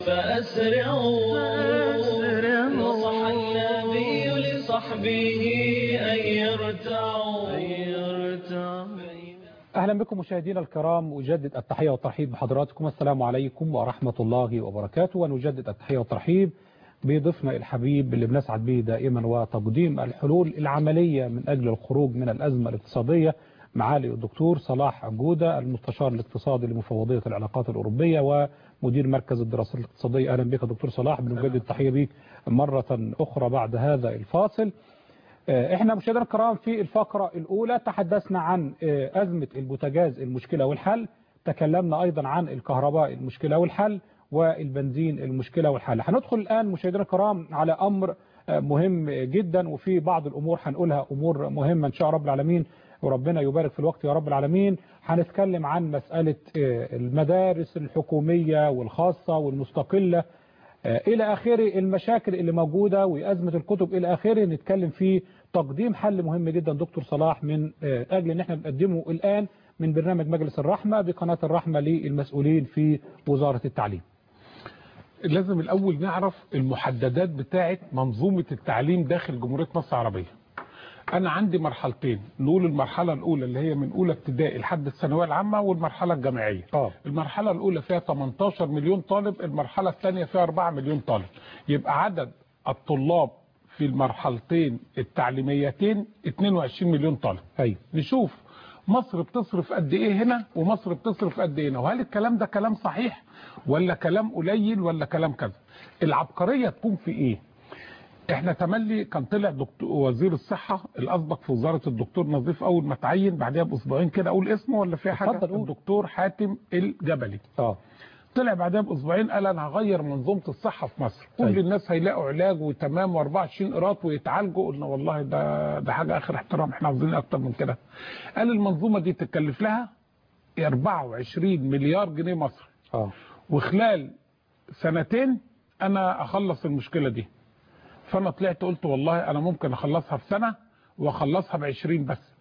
فأسرعوا نصح النبي لصحبه أن يرتعوا. أهلا بكم مشاهدينا الكرام، أجدد التحية والترحيب بحضراتكم. السلام عليكم ورحمة الله وبركاته. ونجدد التحية والترحيب بضيفنا الحبيب اللي بنسعد به دائما وتقديم الحلول العملية من أجل الخروج من الأزمة الاقتصادية، معالي الدكتور صلاح جودة، المستشار الاقتصادي لمفوضية العلاقات الأوروبية ومدير مركز الدراسات الاقتصادية. أهلا بك دكتور صلاح، بنجدد التحية بك مرة أخرى بعد هذا الفاصل. احنا مشاهدينا الكرام في الفقرة الأولى تحدثنا عن أزمة البوتاجاز المشكلة والحل، تكلمنا أيضا عن الكهرباء المشكلة والحل، والبنزين المشكلة والحل. هندخل الآن مشاهدينا الكرام على أمر مهم جدا، وفي بعض الأمور هنقولها أمور مهمة إن شاء رب العالمين، وربنا يبارك في الوقت يا رب العالمين. هنتكلم عن مسألة المدارس الحكومية والخاصة والمستقلة إلى آخره، المشاكل اللي موجودة وأزمة الكتب إلى آخره. نتكلم في تقديم حل مهم جدا دكتور صلاح من أجل أن احنا نقدمه الآن من برنامج مجلس الرحمة بقناة الرحمة للمسؤولين في وزارة التعليم. لازم الأول نعرف المحددات بتاعة منظومة التعليم داخل جمهورية مصر العربية. أنا عندي مرحلتين، نقول المرحلة الأولى اللي هي من أولى ابتدائي لحد الثانوية العامة، والمرحلة الجامعية. المرحلة الأولى فيها 18 مليون طالب، المرحلة الثانية فيها 4 مليون طالب. يبقى عدد الطلاب في المرحلتين التعليميتين 22 مليون طالب. نشوف مصر بتصرف قد إيه هنا ومصر بتصرف قد إيه هنا، وهل الكلام ده كلام صحيح ولا كلام قليل ولا كلام كذا. العبقرية تكون في إيه؟ احنا تملي كان طلع وزير الصحة الاسبق في وزارة الدكتور نظيف اول ما تعين، بعدها باسبوعين كده اقول اسمه ولا فيها حاجة، الدكتور حاتم الجبلي. طلع بعدها باسبوعين قال انا هغير منظومة الصحة في مصر، كل الناس هيلاقوا علاج وتمام و24 قراط ويتعالجوا. قلنا والله ده حاجة اخر احترام، احنا عاوزين اكتر من كده. قال المنظومة دي تكلف لها 24 مليار جنيه مصري، وخلال سنتين انا اخلص المشكلة دي. فانا طلعت قلت والله انا ممكن اخلصها في سنة واخلصها ب20 بس.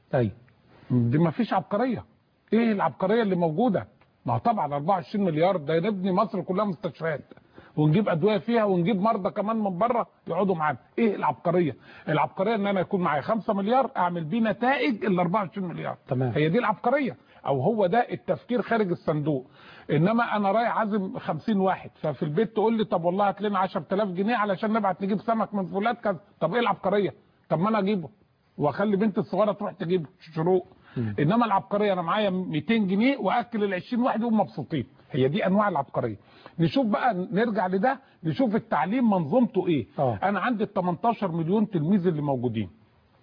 دي ما فيش عبقرية. ايه العبقرية اللي موجودة؟ ما طبعا 24 مليار ده نبني مصر كلها مستشفيات ونجيب ادوية فيها ونجيب مرضى كمان من بره يقعدوا معانا. ايه العبقرية؟ العبقرية ان انا يكون معايا 5 مليار اعمل بيه نتائج ال 24 مليار. تمام. هي دي العبقرية، او هو ده التفكير خارج الصندوق. انما انا رايح عازم 50 واحد، ففي البيت تقول لي طب والله هات لنا 10000 جنيه علشان نبعت نجيب سمك من فلان كذا. طب ايه العبقرية؟ طب ما انا اجيبه واخلي بنتي الصغيره تروح تجيب شروق. انما العبقريه انا معايا 200 جنيه واكل ال 20 واحد وهم مبسوطين. هي دي انواع العبقريه. نشوف بقى، نرجع لده، نشوف التعليم منظومته ايه. انا عندي ال 18 مليون تلميذ اللي موجودين.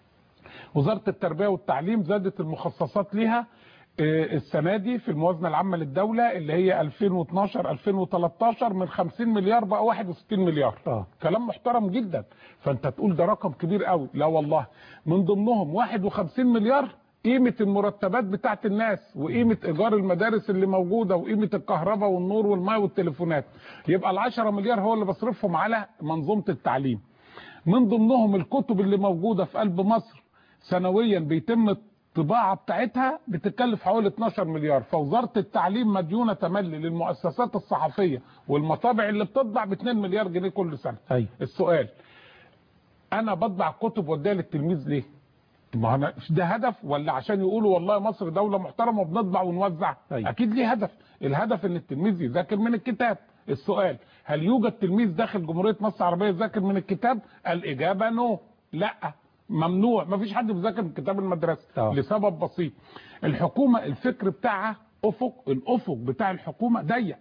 وزاره التربيه والتعليم زادت المخصصات ليها السنه دي في الموازنه العامه للدوله اللي هي 2012 2013 من 50 مليار بقى 61 مليار. كلام محترم جدا. فانت تقول ده رقم كبير قوي، لا والله. من ضمنهم 51 مليار قيمه المرتبات بتاعت الناس وقيمه ايجار المدارس اللي موجوده وقيمه الكهرباء والنور والماء والتليفونات. يبقى ال10 مليار هو اللي بصرفهم على منظومه التعليم. من ضمنهم الكتب اللي موجوده في قلب مصر سنويا بيتم الطباعه بتاعتها بتكلف حوالي 12 مليار. فوزاره التعليم مديونه تملي للمؤسسات الصحفيه والمطابع اللي بتطبع ب2 مليار جنيه كل سنه. السؤال، انا بطبع كتب واديها للتلميذ ليه؟ ما انا ده هدف ولا عشان يقولوا والله مصر دوله محترمه وبنطبع ونوزع؟ اكيد ليه هدف. الهدف ان التلميذ يذاكر من الكتاب. السؤال، هل يوجد تلميذ داخل جمهوريه مصر العربيه يذاكر من الكتاب؟ الاجابه نو، لا، ممنوع. ما فيش حد بيذاكر من كتاب المدرسه لسبب بسيط. الحكومه الفكر بتاعها الافق بتاع الحكومه ضيق.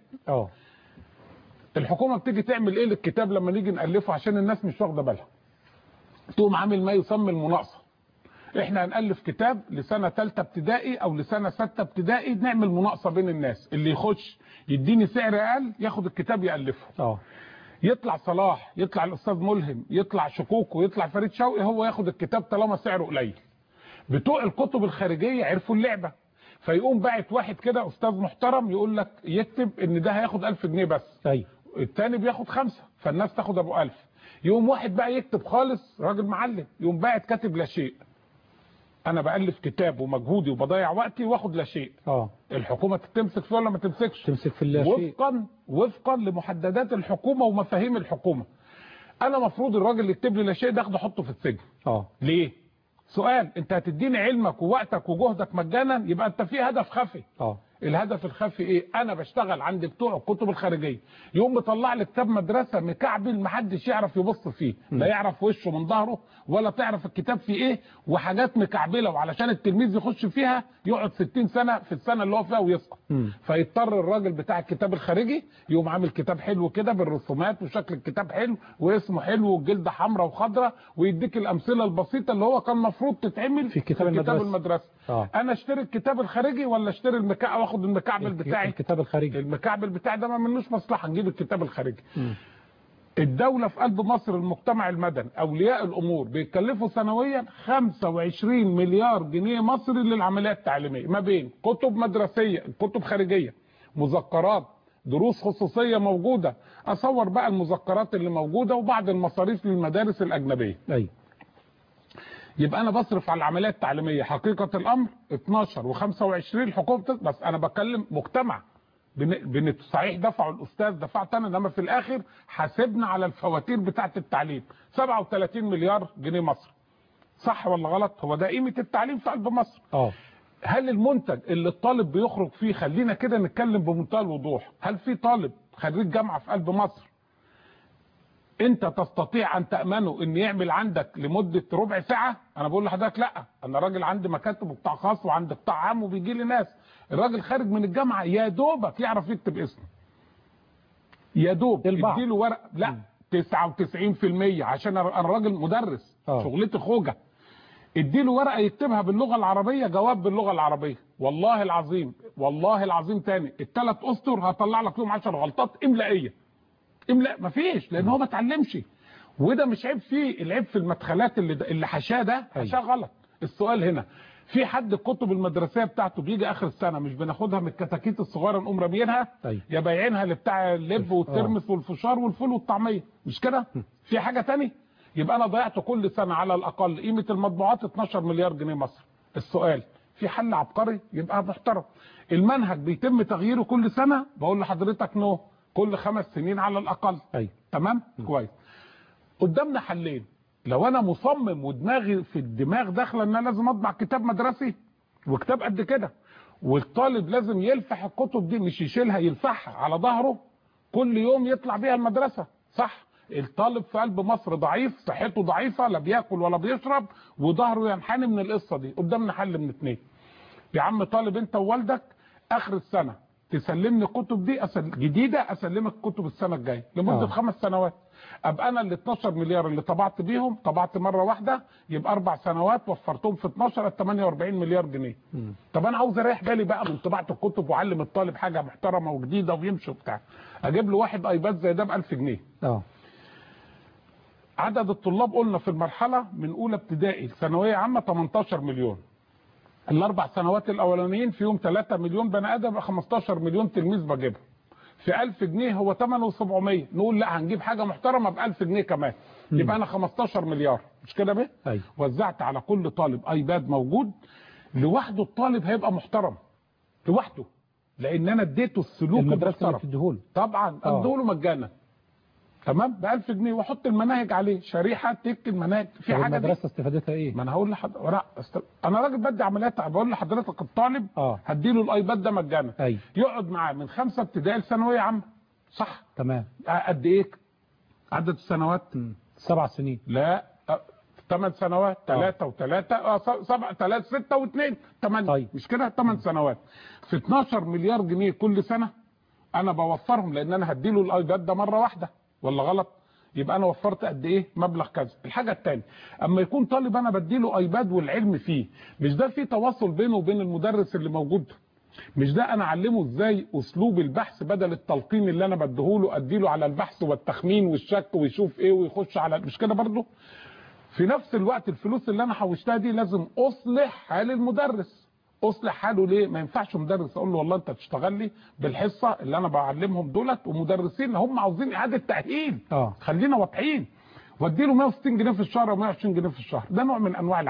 الحكومه بتيجي تعمل ايه للكتاب لما نيجي نالفه عشان الناس مش واخده بالها؟ تقوم عامل ما يسمى المناقصه. احنا هنالف كتاب لسنه ثالثه ابتدائي او لسنه سته ابتدائي، نعمل مناقصه بين الناس، اللي يخش يديني سعر اقل ياخد الكتاب يالفه. يطلع صلاح، يطلع الاستاذ ملهم، يطلع شكوكو، يطلع فريد شوقي، هو ياخد الكتاب طالما سعره قليل. بتوع الكتب الخارجيه عرفوا اللعبه، فيقوم باعت واحد كده استاذ محترم يقول لك يكتب ان ده هياخد 1000 جنيه بس. الثاني بياخد 5، فالناس تاخد ابو 1000. يقوم واحد بقى يكتب خالص، راجل معلم، يقوم باعت كاتب لا شيء. انا بالف كتاب ومجهودي وبضيع وقتي واخد لا شيء. الحكومه تمسك فيه ولا ما تمسكش؟ تمسك في اللا شيء وفقا لمحددات الحكومه ومفاهيم الحكومه. انا مفروض الراجل اللي يكتب لي لا شيء ده اخده احطه في السجن. ليه؟ سؤال، انت هتديني علمك ووقتك وجهدك مجانا، يبقى انت في هدف خفي. الهدف الخفي ايه؟ انا بشتغل عند بتوع الكتب الخارجيه، يقوم مطلع لي كتاب مدرسه مكعبل محدش يعرف يبص فيه، لا يعرف وشه من ظهره ولا تعرف الكتاب فيه ايه، وحاجات مكعبله، وعلشان التلميذ يخش فيها يقعد 60 سنه في السنه اللي هو فيها ويسقط. فيضطر الراجل بتاع الكتاب الخارجي يقوم عامل كتاب حلو كده بالرسومات وشكل الكتاب حلو واسمه حلو والجلده حمراء وخضراء، ويديك الامثله البسيطه اللي هو كان المفروض تتعمل في كتاب المدرسه. انا اشتري الكتاب الخارجي ولا اشتري المكعب واخد المكعبل بتاعي؟ الكتاب الخارجي. المكعبل بتاعي ده ما منوش مصلحه، نجيب الكتاب الخارجي. الدوله في قلب مصر، المجتمع المدني، اولياء الامور بيتكلفوا سنويا 25 مليار جنيه مصري للعمليات التعليميه، ما بين كتب مدرسيه، كتب خارجيه، مذكرات، دروس خصوصيه موجوده، اصور بقى المذكرات اللي موجوده وبعض المصاريف للمدارس الاجنبيه. يبقى انا بصرف على العمليات التعليميه حقيقه الامر 12 و25 الحكومه بس انا بكلم مجتمع. صحيح دفعوا الاستاذ دفعت انا، انما في الاخر حاسبنا على الفواتير بتاعه التعليم 37 مليار جنيه مصري. صح ولا غلط؟ هو ده قيمه التعليم في قلب مصر. هل المنتج اللي الطالب بيخرج فيه، خلينا كده نتكلم بمنتهى الوضوح، هل في طالب خريج جامعه في قلب مصر انت تستطيع ان تامنه ان يعمل عندك لمده ربع ساعه؟ انا بقول لحضرتك لا، انا راجل عندي مكاتب وقطاع خاص وعندي قطاع عام وبيجي لي ناس، الراجل خارج من الجامعه يا دوبك يعرف يكتب اسمه، يا دوب اديله ورق. لا 99% عشان انا راجل مدرس شغلتي خوجه، اديله ورقه يكتبها باللغه العربيه، جواب باللغه العربيه، والله العظيم والله العظيم تاني الثلاث اسطر هطلع لك فيهم 10 غلطات املائيه. املاء مفيش، لان هو ما اتعلمش، وده مش عيب فيه، العيب في المدخلات اللي حشاه ده حشاه غلط. السؤال هنا، في حد الكتب المدرسيه بتاعته بيجي اخر السنه مش بناخدها من الكتاكيت الصغيره نقوم راميينها، يا بايعينها لبتاع اللب والترمس والفشار والفول والطعميه، مش كده؟ في حاجه ثانيه؟ يبقى انا ضيعت كل سنه على الاقل قيمه المطبوعات 12 مليار جنيه مصري. السؤال، في حل عبقري يبقى محترم. المنهج بيتم تغييره كل سنه، بقول لحضرتك نو، كل 5 سنين على الاقل. تمام؟ كويس. قدامنا حلين، لو انا مصمم ودماغي في الدماغ داخله ان انا لازم اطبع كتاب مدرسي وكتاب قد كده، والطالب لازم يلفح الكتب دي، مش يشيلها، يلفحها على ظهره كل يوم يطلع بيها المدرسه، صح؟ الطالب في قلب مصر ضعيف، صحته ضعيفه، لا بياكل ولا بيشرب وظهره ينحني من القصه دي. قدامنا حل من 2، يا عم طالب انت ووالدك اخر السنه تسلمني الكتب دي جديده، اسلمك كتب السنه الجايه لمده 5 سنوات، ابقى انا ال 12 مليار اللي طبعت بيهم طبعت مره واحده، يبقى 4 سنوات وفرتهم في 12 48 مليار جنيه. طب انا عاوز اريح بالي بقى من طباعه الكتب واعلم الطالب حاجه محترمه وجديده ويمشي وبتاع، اجيب له واحد ايباد زي ده ب 1000 جنيه. عدد الطلاب قلنا في المرحله من اولى ابتدائي ثانويه عامه 18 مليون. ال4 سنوات الاولانيين فيهم 3 مليون بني ادم، يبقى 15 مليون تلميذ بجيبهم. في 1000 جنيه هو ثمنه 700، نقول لا هنجيب حاجه محترمه ب 1000 جنيه كمان، يبقى انا 15 مليار، مش كده بيه؟ وزعت على كل طالب ايباد موجود لوحده، الطالب هيبقى محترم لوحده، لان انا اديته السلوك المحترم. طبعا اديله مجانا، تمام، ب 1000 جنيه، واحط المناهج عليه، شريحه تك المناهج. في حاجه المدرسه استفادتها ايه؟ ما انا هقول انا راجل بدي عمليات، بقول لحضرتك الطالب هديله الايباد ده مجانا، يقعد معاه من 5 ابتدائي لثانويه عامه، صح؟ تمام. قد ايه عدد السنوات؟ 7 سنين. لا 8 سنوات، 3 و3 7 3 6 و2 8، مش كده؟ 8 سنوات في 12 مليار جنيه كل سنه انا بوفرهم، لان انا هديله الايباد ده مره واحده، ولا غلط؟ يبقى انا وفرت قد ايه؟ مبلغ كذا. الحاجه الثانيه، اما يكون طالب انا بديله ايباد والعلم فيه، مش ده في تواصل بينه وبين المدرس اللي موجود؟ مش ده انا اعلمه ازاي اسلوب البحث بدل التلقين اللي انا بديهوله، اديله على البحث والتخمين والشك ويشوف ايه ويخش على، مش كده برضه؟ في نفس الوقت الفلوس اللي انا حوشتها دي لازم اصلح حال المدرس. اصلح حاله ليه؟ ما ينفعش مدرس اقول له والله انت تشتغل لي بالحصه اللي انا بعلمهم دولت، ومدرسين هم عاوزين اعاده تاهيل. خلينا واضحين، واديله 160 جنيه في الشهر او 120 جنيه في الشهر، ده نوع من انواع العبث.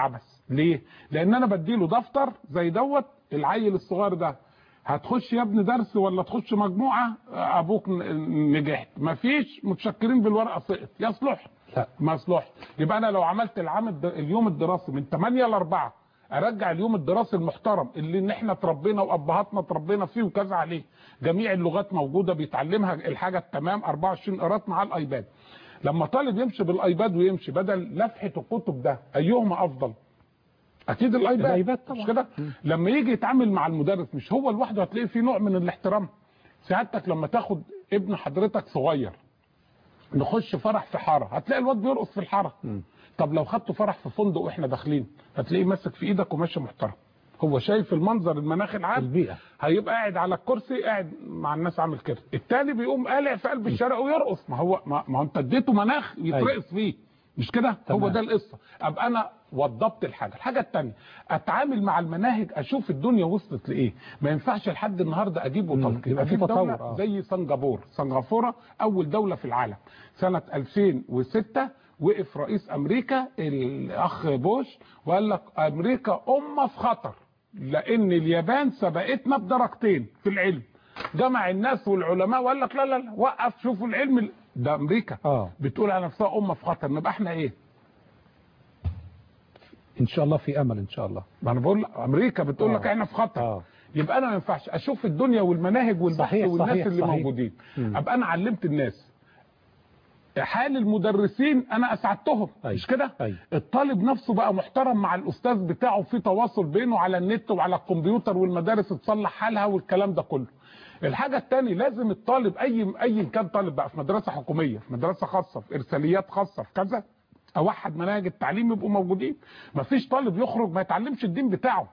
ليه؟ لان انا بديله دفتر زي دوت، العيل الصغير ده هتخش يا ابني درس ولا تخش مجموعه، ابوك نجحت، مفيش متشكرين بالورقه سقط، يصلح؟ لا. ما يصلح. يبقى انا لو عملت اليوم الدراسي من 8 ل 4 ارجع اليوم الدراسي المحترم اللي ان احنا اتربينا وابهاتنا اتربينا فيه وكذا عليه، جميع اللغات موجوده بيتعلمها الحاجه التمام، 24 قراءات مع الايباد. لما طالب يمشي بالايباد ويمشي بدل لفحه الكتب ده، ايهما افضل؟ اكيد الايباد طبعا. مش كده؟ لما يجي يتعامل مع المدرس مش هو لوحده، هتلاقي فيه نوع من الاحترام. سعادتك لما تاخد ابن حضرتك صغير نخش فرح في حاره، هتلاقي الواد بيرقص في الحاره. طب لو خدته فرح في فندق واحنا داخلين، هتلاقيه ماسك في ايدك وماشي محترم، هو شايف المنظر، المناخ العام، البيئة. هيبقى قاعد على الكرسي قاعد مع الناس عامل كده. التاني بيقوم قالع في قلب الشارع ويرقص، ما هو انت اديته مناخ يترقص فيه، مش كده؟ هو ده القصه. ابقى انا وضبط الحاجه الثانيه، اتعامل مع المناهج، اشوف الدنيا وصلت لايه. ما ينفعش لحد النهارده اجيبه تلقين. اجيب دوله زي سنغافوره اول دوله في العالم سنه 2006، وقف رئيس امريكا الاخ بوش وقال لك امريكا امه في خطر لان اليابان سبقتنا بدرجتين في العلم. جمع الناس والعلماء وقال لك لا لا لا، وقف، شوفوا العلم ده امريكا بتقول على نفسها امه في خطر، نبقى احنا ايه؟ ان شاء الله في امل ان شاء الله. ما انا بقول امريكا بتقول لك احنا في خطر. يبقى انا ما ينفعش اشوف الدنيا والمناهج والبحث والناس اللي موجودين. ابقى انا علمت الناس، حال المدرسين انا اسعدتهم. مش كده؟ الطالب نفسه بقى محترم مع الاستاذ بتاعه، في تواصل بينه على النت وعلى الكمبيوتر، والمدارس تصلح حالها والكلام ده كله. الحاجه الثانيه لازم الطالب اي كان طالب بقى في مدرسه حكوميه، في مدرسه خاصه، في ارساليات خاصه، في كذا، اوحد مناهج التعليم يبقوا موجودين. مفيش طالب يخرج ما يتعلمش الدين بتاعه.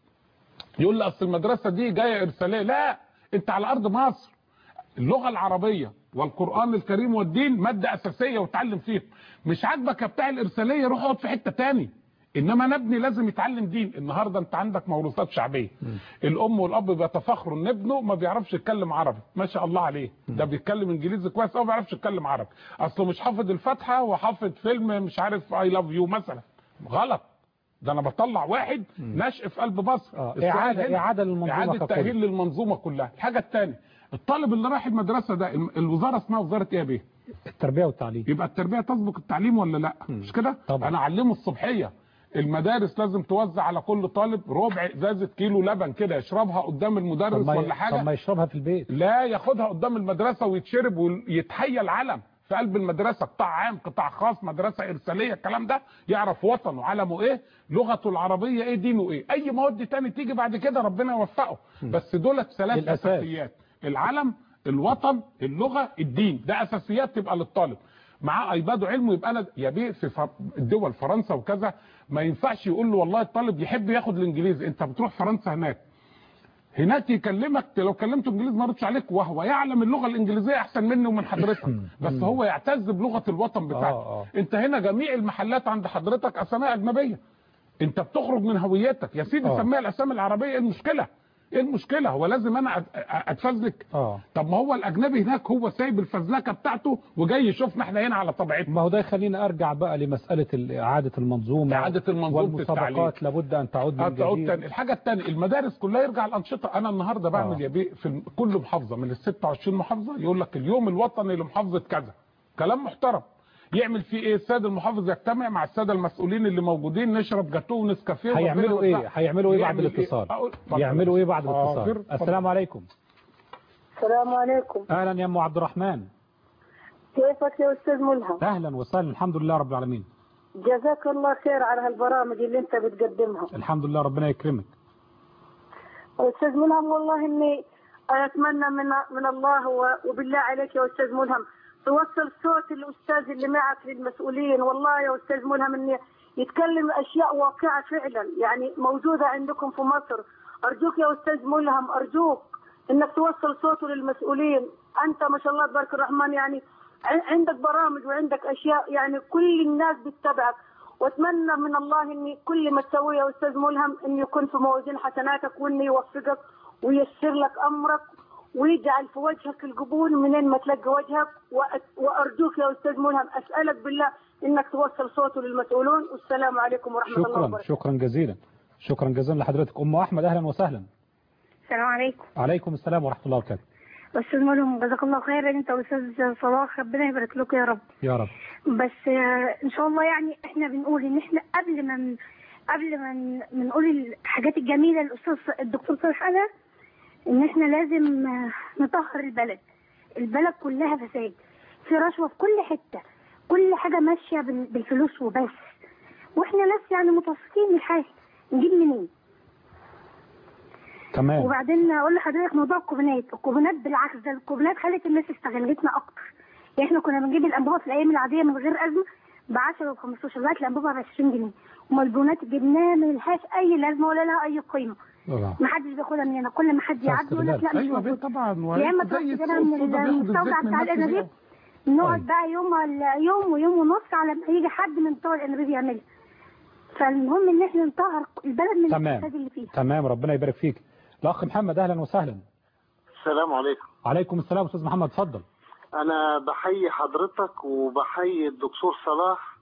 يقول لي اصل المدرسه دي جايه ارساليه، لا، انت على ارض مصر. اللغه العربيه والقران الكريم والدين ماده اساسيه وتعلم فيهم. مش عاجبك يا بتاع الارساليه روح اقعد في حته تاني. انما نبني لازم يتعلم دين. النهارده انت عندك موروثات شعبيه، الام والاب بيتفاخروا ان ابنه ما بيعرفش يتكلم عربي، ما شاء الله عليه، ده بيتكلم انجليزي كويس او ما بيعرفش يتكلم عربي، اصله مش حافظ الفاتحه وحافظ فيلم مش عارف اي لاف يو مثلا. غلط، ده انا بطلع واحد نشء في قلب مصر. اعاده للمنظومه، اعاده تاهيل للمنظومه كلها. الحاجه الثانيه، الطالب اللي رايح المدرسه ده الوزاره اسمها وزاره ايه يا بيه؟ التربيه والتعليم. يبقى التربيه تسبق التعليم ولا لا؟ مش كده؟ طبعا. انا اعلمه الصبحيه، المدارس لازم توزع على كل طالب ربع ازازه كيلو لبن كده يشربها قدام المدرس ولا حاجه. طب ما يشربها في البيت؟ لا، ياخدها قدام المدرسه ويتشرب ويتحيى العلم في قلب المدرسه، قطاع عام قطاع خاص مدرسه ارساليه، الكلام ده يعرف وطنه علمه ايه، لغته العربيه ايه، دينه ايه. اي مواد تاني تيجي بعد كده ربنا يوفقه، بس دولت 3 اساسيات: العلم، الوطن، اللغه، الدين. ده اساسيات تبقى للطالب. معاه ايباد وعلمه. يبقى انا يا بيه في الدول فرنسا وكذا ما ينفعش يقول له والله الطالب يحب ياخد الانجليزي، انت بتروح فرنسا هناك يكلمك، لو كلمته انجليزي ما يردش عليك، وهو يعلم اللغه الانجليزيه احسن مني ومن حضرتك، بس هو يعتز بلغه الوطن بتاعته. انت هنا جميع المحلات عند حضرتك اسماء اجنبيه، انت بتخرج من هويتك يا سيدي، سميها الاسامي العربيه. ايه المشكله؟ ايه المشكله؟ هو لازم انا اتفزلك؟ طب ما هو الاجنبي هناك هو سايب الفزلكه بتاعته وجاي يشوفنا احنا هنا على طبيعتنا. ما هو ده يخليني ارجع بقى لمساله اعاده المنظومه والمسابقات لابد ان تعود من جديد. الحاجه الثانيه، المدارس كلها يرجع الانشطه. انا النهارده بعمل يا بيه في كل محافظه من ال 26 محافظه يقول لك اليوم الوطني لمحافظه كذا، كلام محترم. يعمل فيه ايه؟ السيد المحافظ يجتمع مع الساده المسؤولين اللي موجودين، نشرب جاتوه ونسكافيه. هيعملوا ايه بعد الاتصال؟ يعملوا ايه بعد الاتصال؟ السلام عليكم. السلام عليكم. اهلا يا ام عبد الرحمن. كيفك يا استاذ ملهم؟ اهلا وسهلا، الحمد لله رب العالمين. جزاك الله خير على هالبرامج اللي انت بتقدمها. الحمد لله، ربنا يكرمك. استاذ ملهم، والله اني اتمنى من الله وبالله عليك يا استاذ ملهم توصل صوت الاستاذ اللي معك للمسؤولين. والله يا استاذ ملهم اني يتكلم اشياء واقعه فعلا، يعني موجوده عندكم في مصر. ارجوك يا استاذ ملهم، ارجوك انك توصل صوته للمسؤولين. انت ما شاء الله تبارك الرحمن، يعني عندك برامج وعندك اشياء، يعني كل الناس بتتابعك. واتمنى من الله اني كل ما تسويه يا استاذ ملهم ان يكون في موازين حسناتك، وانه يوفقك وييسر لك امرك ويجعل في وجهك القبول منين ما تلقى وجهك. وارجوك يا استاذ ملهم، اسالك بالله انك توصل صوته للمسؤولون. والسلام عليكم ورحمه الله وبركاته. شكرا جزيلا. شكرا جزيلا لحضرتك. ام احمد اهلا وسهلا. السلام عليكم. عليكم السلام ورحمه الله وبركاته. استاذ ملهم جزاك الله خيرا انت واستاذ صلاح، ربنا يبارك لكم يا رب. يا رب. بس ان شاء الله يعني احنا بنقول ان احنا قبل ما نقول الحاجات الجميله للاستاذ الدكتور صالح قالها، ان احنا لازم نطهر البلد كلها فساد، في رشوه في كل حته، كل حاجه ماشيه بالفلوس وبس، واحنا ناس يعني متوسطين الحال، نجيب منين؟ تمام. وبعدين اقول لحضرتك موضوع الكوبونات بالعكس، ده الكوبونات خلت الناس استغلتنا اكتر. يعني احنا كنا بنجيب الانبوبه في الايام العاديه من غير ازمه ب 10 و 15، دلوقتي الانبوبه ب 20 جنيه، وما البونات جبناها ما لهاش اي لازمه ولا لها اي قيمه. ما حدش بياخدها مننا، كل ما حد يعدي يقول لك لا مش موجود. طبعا. يا اما تروح تجيبها من المستودع بتاع الانابيب، نقعد بقى يوم ولا يوم ويوم ونص على ما يجي حد من بتوع الانابيب يعملها. فالمهم ان احنا نطهر البلد من الفساد اللي فيها. تمام. ربنا يبارك فيك. الاخ محمد اهلا وسهلا. السلام عليكم. عليكم السلام استاذ محمد، اتفضل. انا بحيي حضرتك وبحيي الدكتور صلاح،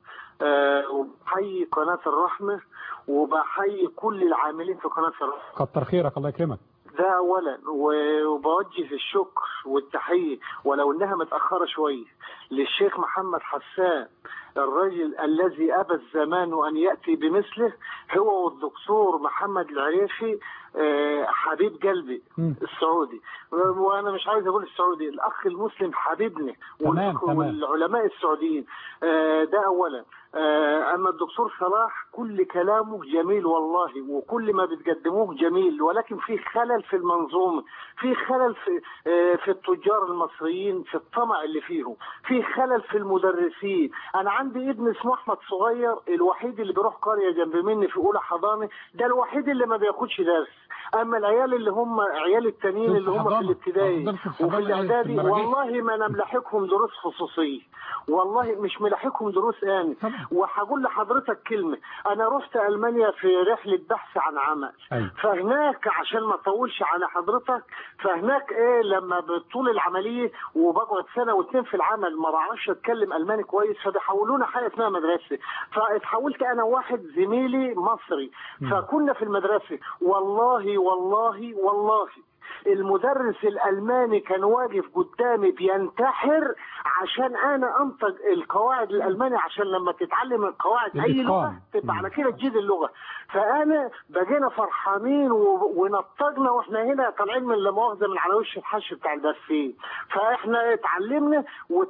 وبحيي قناة الرحمة، وبحيي كل العاملين في قناة الرحمة. كتر خيرك، الله يكرمك. ده اولا، وبوجه الشكر والتحية ولو انها متأخرة شوية للشيخ محمد حسان، الرجل الذي ابى الزمان ان يأتي بمثله، هو والدكتور محمد العريفي، حبيب قلبي السعودي، وانا مش عايز اقول السعودي، الاخ المسلم حبيبنا والعلماء السعوديين. ده اولا. اما الدكتور صلاح كل كلامه جميل والله، وكل ما بتقدموه جميل، ولكن في خلل في المنظومه، في خلل في التجار المصريين، في الطمع اللي فيهم، في خلل في المدرسين. انا عندي ابن اسمه احمد صغير، الوحيد اللي بيروح قريه جنب مني في اولى حضانه، ده الوحيد اللي ما بياخدش درس. اما العيال اللي هم عيال التانيين اللي هم في الابتدائي وفي الاعدادي، والله ما نملحقهم دروس خصوصيه، والله مش ملاحقهم دروس آني. وهقول لحضرتك كلمة، أنا رحت ألمانيا في رحلة بحث عن عمل. فهناك عشان ما أطولش على حضرتك، فهناك إيه لما بطول العملية وبقعد سنة واتنين في العمل ما بعرفش أتكلم ألماني كويس، فبيحولونا حاجة اسمها مدرسة. فاتحولت أنا وواحد زميلي مصري، فكنا في المدرسة، والله والله والله المدرس الألماني كان واقف قدامي بينتحر عشان أنا أنطق القواعد الألمانية، عشان لما تتعلم القواعد أي لغة تبقى على كده تجيد اللغة. فأنا بقينا فرحانين ونطقنا وإحنا هنا طالعين من لا مؤاخذة من على وش الحش بتاع البثين. فإحنا اتعلمنا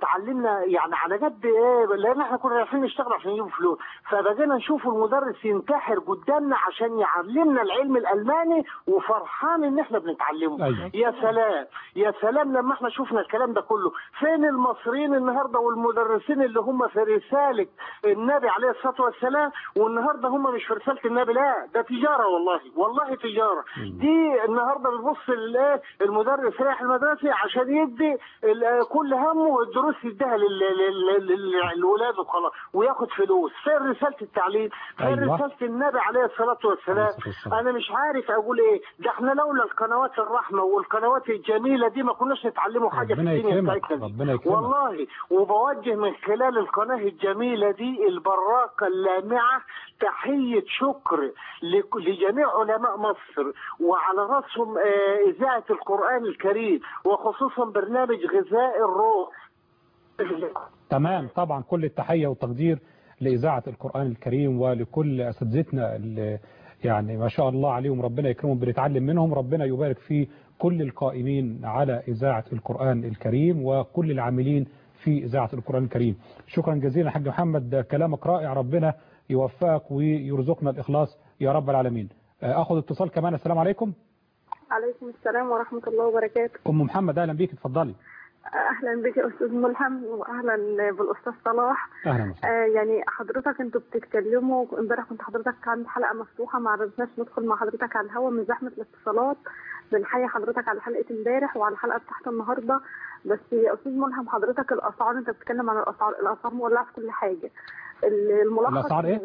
يعني على قد إيه، لأن إحنا كنا رايحين نشتغل عشان نجيب فلوس، فبقينا نشوف المدرس ينتحر قدامنا عشان يعلمنا العلم الألماني، وفرحان إن إحنا بنتعلمه. يا سلام يا سلام لما احنا شفنا الكلام ده كله. فين المصريين النهارده والمدرسين اللي هم في رساله النبي عليه الصلاه والسلام، والنهارده هم مش في رساله النبي، لا ده تجاره، والله تجاره. دي النهارده بيبص المدرس رايح المدرسه عشان يدي كل همه الدروس يديها للولاد وخلاص وياخد فلوس. فين رساله التعليم؟ فين رساله النبي عليه الصلاه والسلام؟ انا مش عارف اقول ايه. ده احنا لولا القنوات الرحمه والقنوات الجميله دي ما كناش نتعلموا حاجه في الدنيا بتاعتنا والله. وبوجه من خلال القناه الجميله دي البراقه اللامعه تحيه شكر لجميع علماء مصر، وعلى راسهم اذاعه القران الكريم، وخصوصا برنامج غذاء الروح. تمام. طبعا كل التحيه والتقدير لاذاعه القران الكريم ولكل اساتذتنا اللي يعني ما شاء الله عليهم، ربنا يكرمهم، بنتعلم منهم. ربنا يبارك في كل القائمين على إذاعة القرآن الكريم وكل العاملين في إذاعة القرآن الكريم. شكرا جزيلا حاج محمد، ده كلامك رائع، ربنا يوفقك ويرزقنا الإخلاص يا رب العالمين. أخذ اتصال كمان. السلام عليكم. عليكم السلام ورحمة الله وبركاته. أم محمد أهلا بيك، اتفضلي. اهلا بك يا استاذ ملهم، واهلا بالاستاذ صلاح. اهلا وسهلا. يعني حضرتك انتوا بتتكلموا امبارح، كنت حضرتك عند حلقه مفتوحه ما عرفناش ندخل مع حضرتك على الهواء من زحمه الاتصالات. بنحيي حضرتك على حلقه امبارح وعلى الحلقه بتاعت النهارده. بس يا استاذ ملهم حضرتك الاسعار، انت بتتكلم عن الاسعار مولعه في كل حاجه. الملخص الاسعار ايه؟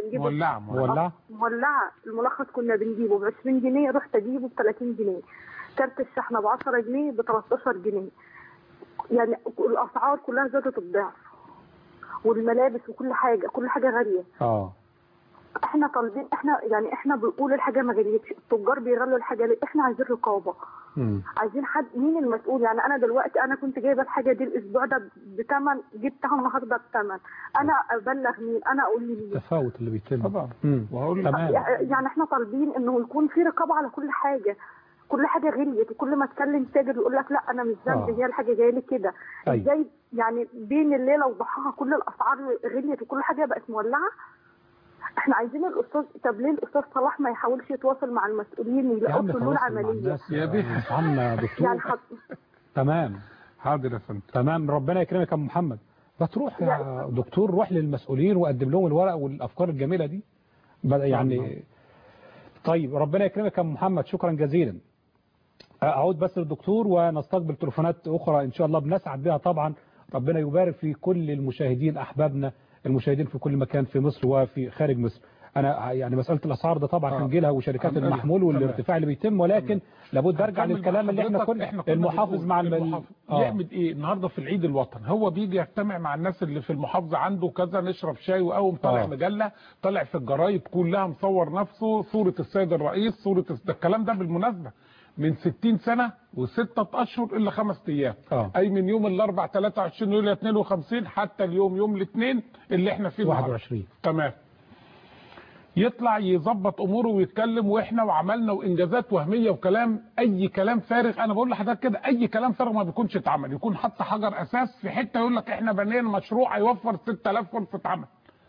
مولعه. الملخص كنا بنجيبه ب 20 جنيه، رحت اجيبه ب 30 جنيه. كارت الشحنه ب 10 جنيه ب 13 جنيه. يعني الاسعار كلها زادت الضعف. والملابس وكل حاجه، كل حاجه غاليه. احنا طالبين، احنا بنقول الحاجه ما غليتش، التجار بيغلوا الحاجه ليه؟ احنا عايزين رقابه. عايزين حد، مين المسؤول؟ يعني انا دلوقتي انا كنت جايبه الحاجه دي الاسبوع ده بثمن، جبتها النهارده بثمن، انا ابلغ مين؟ انا اقول لي مين؟ التفاوت اللي بيتم طبعا. تمام. يعني احنا طالبين انه يكون في رقابه على كل حاجه. كل حاجه غليت، وكل ما اتكلم تاجر يقول لك لا انا مش ذنبي، هي الحاجه جايه لي كده. ازاي يعني بين الليله وضحاها كل الاسعار غليت وكل حاجه بقت مولعه؟ احنا عايزين الاستاذ، طب ليه الاستاذ صلاح ما يحاولش يتواصل مع المسؤولين ويلاقوا حلول عمليه؟ يا بيه عم دكتور. يعني تمام. حاضر يا فندم. تمام، ربنا يكرمك يا محمد. فتروح يا دكتور، روح للمسؤولين وقدم لهم الورق والافكار الجميله دي يعني. طيب ربنا يكرمك يا محمد، شكرا جزيلا. اعود بس للدكتور ونستقبل تليفونات اخرى ان شاء الله بنسعد بها طبعا. ربنا يبارك في كل المشاهدين احبابنا المشاهدين في كل مكان في مصر وفي خارج مصر. انا يعني مساله الاسعار ده طبعا هنجي لها، وشركات المحمول والارتفاع اللي بيتم، ولكن لابد ارجع للكلام اللي احنا كنا المحافظ مع يعمل ايه النهارده في العيد الوطني؟ هو بيجي يجتمع مع الناس اللي في المحافظه عنده كذا، نشرب شاي، وقوم طالع مجله، طالع في الجرايد كلها مصور نفسه، صوره السيد الرئيس، صوره الكلام ده بالمناسبه من 60 سنة و6 أشهر إلا 5 أيام. أي من يوم الأربع 23 يوليو 52 حتى اليوم يوم الاثنين اللي احنا فيه 21. تمام. يطلع يظبط أموره ويتكلم، وإحنا وعملنا وإنجازات وهمية وكلام، أي كلام فارغ. أنا بقول لحضرتك كده، أي كلام فارغ ما بيكونش اتعمل، يكون حط حجر أساس في حتة يقول لك إحنا بنينا مشروع هيوفر 6000 فرصة عمل.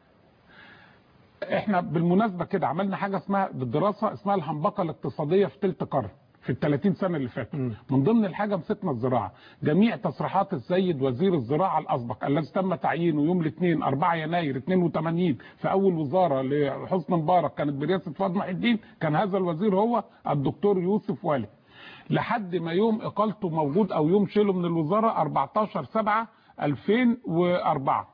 إحنا بالمناسبة كده عملنا حاجة اسمها بالدراسة اسمها الهنبقة الاقتصادية في ثلث قرن في ال 30 سنة اللي فاتوا. من ضمن الحاجة مسكنا الزراعة. جميع تصريحات السيد وزير الزراعة الأسبق الذي تم تعيينه يوم الاثنين 4 يناير 82 في أول وزارة لحسني مبارك كانت برئاسة فؤاد محي الدين، كان هذا الوزير هو الدكتور يوسف والي. لحد ما يوم إقالته موجود أو يوم شيله من الوزارة 14/7/2004.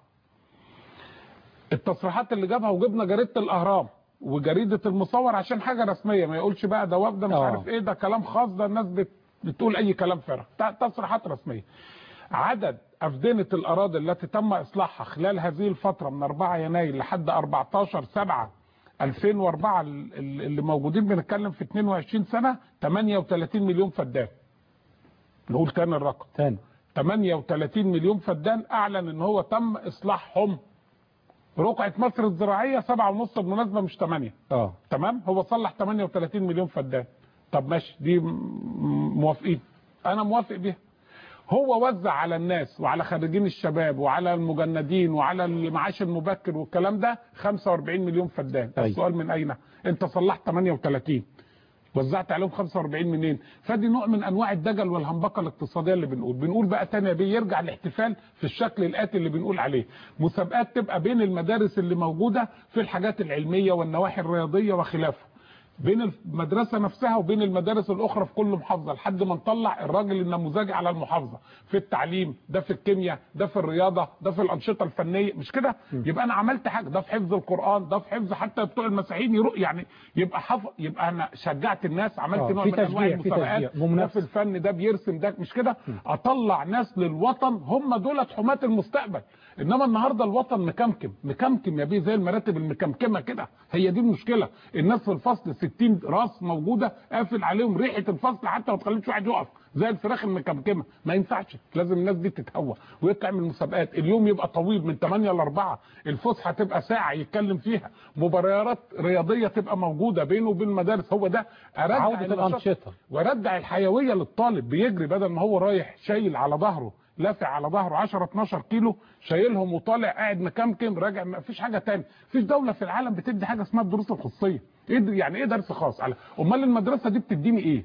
التصريحات اللي جابها، وجبنا جريدة الأهرام وجريدة المصور عشان حاجة رسمية، ما يقولش بقى ده وفد مش عارف ايه، ده كلام خاص، ده الناس بتقول اي كلام فارغ، تصريحات رسمية. عدد أفدنة الأراضي التي تم إصلاحها خلال هذه الفترة من 4 يناير لحد 14/7/2004 اللي موجودين، بنتكلم في 22 سنة 38 مليون فدان. نقول تاني الرقم تاني، 38 مليون فدان أعلن ان هو تم إصلاحهم. رقعة مصر الزراعية 7.5 بالمناسبة مش 8. تمام، هو صلح 38 مليون فدان. طب ماشي، دي موافقين، انا موافق بيها. هو وزع على الناس وعلى خريجين الشباب وعلى المجندين وعلى المعاش المبكر والكلام ده 45 مليون فدان. السؤال من اين؟ انت صلحت 38، وزعت عليهم 45 منين؟ فدي نوع من انواع الدجل والهنبقه الاقتصاديه اللي بنقول بقى تاني بيرجع الاحتفال في الشكل الاتي اللي بنقول عليه. مسابقات تبقى بين المدارس اللي موجوده في الحاجات العلميه والنواحي الرياضيه وخلافه، بين المدرسه نفسها وبين المدارس الاخرى في كل محافظه، لحد ما نطلع الراجل النموذجي على المحافظه في التعليم، ده في الكيمياء، ده في الرياضه، ده في الانشطه الفنيه، مش كده؟ يبقى انا عملت حاجه، ده في حفظ القران، ده في حفظ حتى بتوع المسيحيين يعني يبقى يبقى انا شجعت الناس، عملت نوع من انواع المسابقات، ده في الفن، ده بيرسم، ده مش كده؟ اطلع ناس للوطن هم دولت حماة المستقبل. انما النهارده الوطن مكمكم يا بيه، زي المراتب المكمكمه كده. هي دي المشكله، الناس في الفصل 60 راس موجوده قافل عليهم ريحه الفصل، حتى ما تخليش واحد يقف، زي الفراخ المكمكمه. ما ينفعش، لازم الناس دي تتهوى ويطلع من المسابقات. اليوم يبقى طويل من 8 ل 4، الفسحه تبقى ساعه يتكلم فيها، مباريات رياضيه تبقى موجوده بينه وبين المدارس. هو ده عوده الانشطه وردع الحيويه للطالب، بيجري بدل ما هو رايح شايل على ظهره، لافع على ظهره 10 12 كيلو شايلهم وطالع قاعد مكمكم راجع. ما فيش حاجه ثانيه، مفيش دوله في العالم بتدي حاجه اسمها الدروس الخصوصيه. ايه يعني ايه درس خاص؟ امال المدرسه دي بتديني ايه؟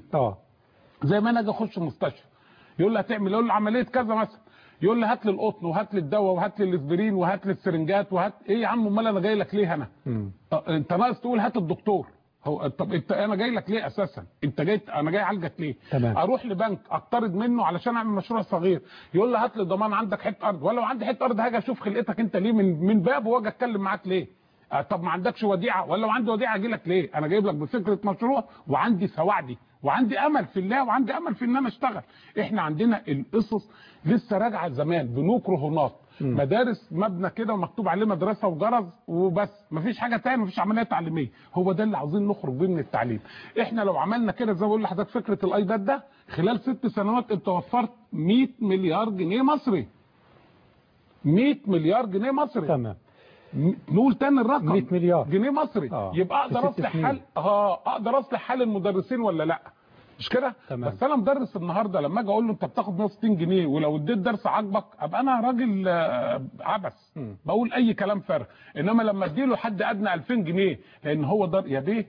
زي ما انا اجي اخش المستشفى يقول لي هتعمل، يقول لي عمليه كذا مثلا، يقول لي هات لي القطن وهات لي الدواء وهات لي الاسبرين وهات لي السرنجات وهات ايه يا عم؟ امال انا جاي لك ليه هنا؟ انت ناقص تقول هات الدكتور. هو طب انت انا جاي لك ليه اساسا؟ انت جاي، انا جاي اعالجك ليه؟ تمام. اروح لبنك اقترض منه علشان اعمل مشروع صغير، يقول لي هات لي ضمان عندك حته ارض، ولو عندي حته ارض هاجي اشوف خلقتك انت ليه من بابه واجي اتكلم معاك ليه؟ طب ما عندكش وديعه؟ ولا لو عندي وديعه اجي لك ليه؟ انا جايب لك بفكره مشروع وعندي سواعدي وعندي امل في الله وعندي امل في ان انا اشتغل. احنا عندنا القصص لسه راجعه زمان، بنوك رهونات. مدارس مبنى كده ومكتوب عليه مدرسه وجرس وبس، مفيش حاجه تاني، مفيش عمليه تعليميه. هو ده اللي عاوزين نخرج بيه من التعليم. احنا لو عملنا كده زي ما بقول لحضرتك فكره الايباد ده، خلال 6 سنوات انت وفرت 100 مليار جنيه مصري. 100 مليار جنيه مصري. تمام. نقول تاني الرقم 100 مليار جنيه مصري. يبقى اقدر اصلح حال اقدر اصلح حال المدرسين ولا لا؟ مش كده؟ بس انا مدرس النهارده لما اجي اقول له انت بتاخد 160 جنيه ولو اديت درس عاجبك ابقى انا راجل عبث، بقول اي كلام فارغ. انما لما اديله حد ادنى 2000 جنيه لان هو ده يا بيه،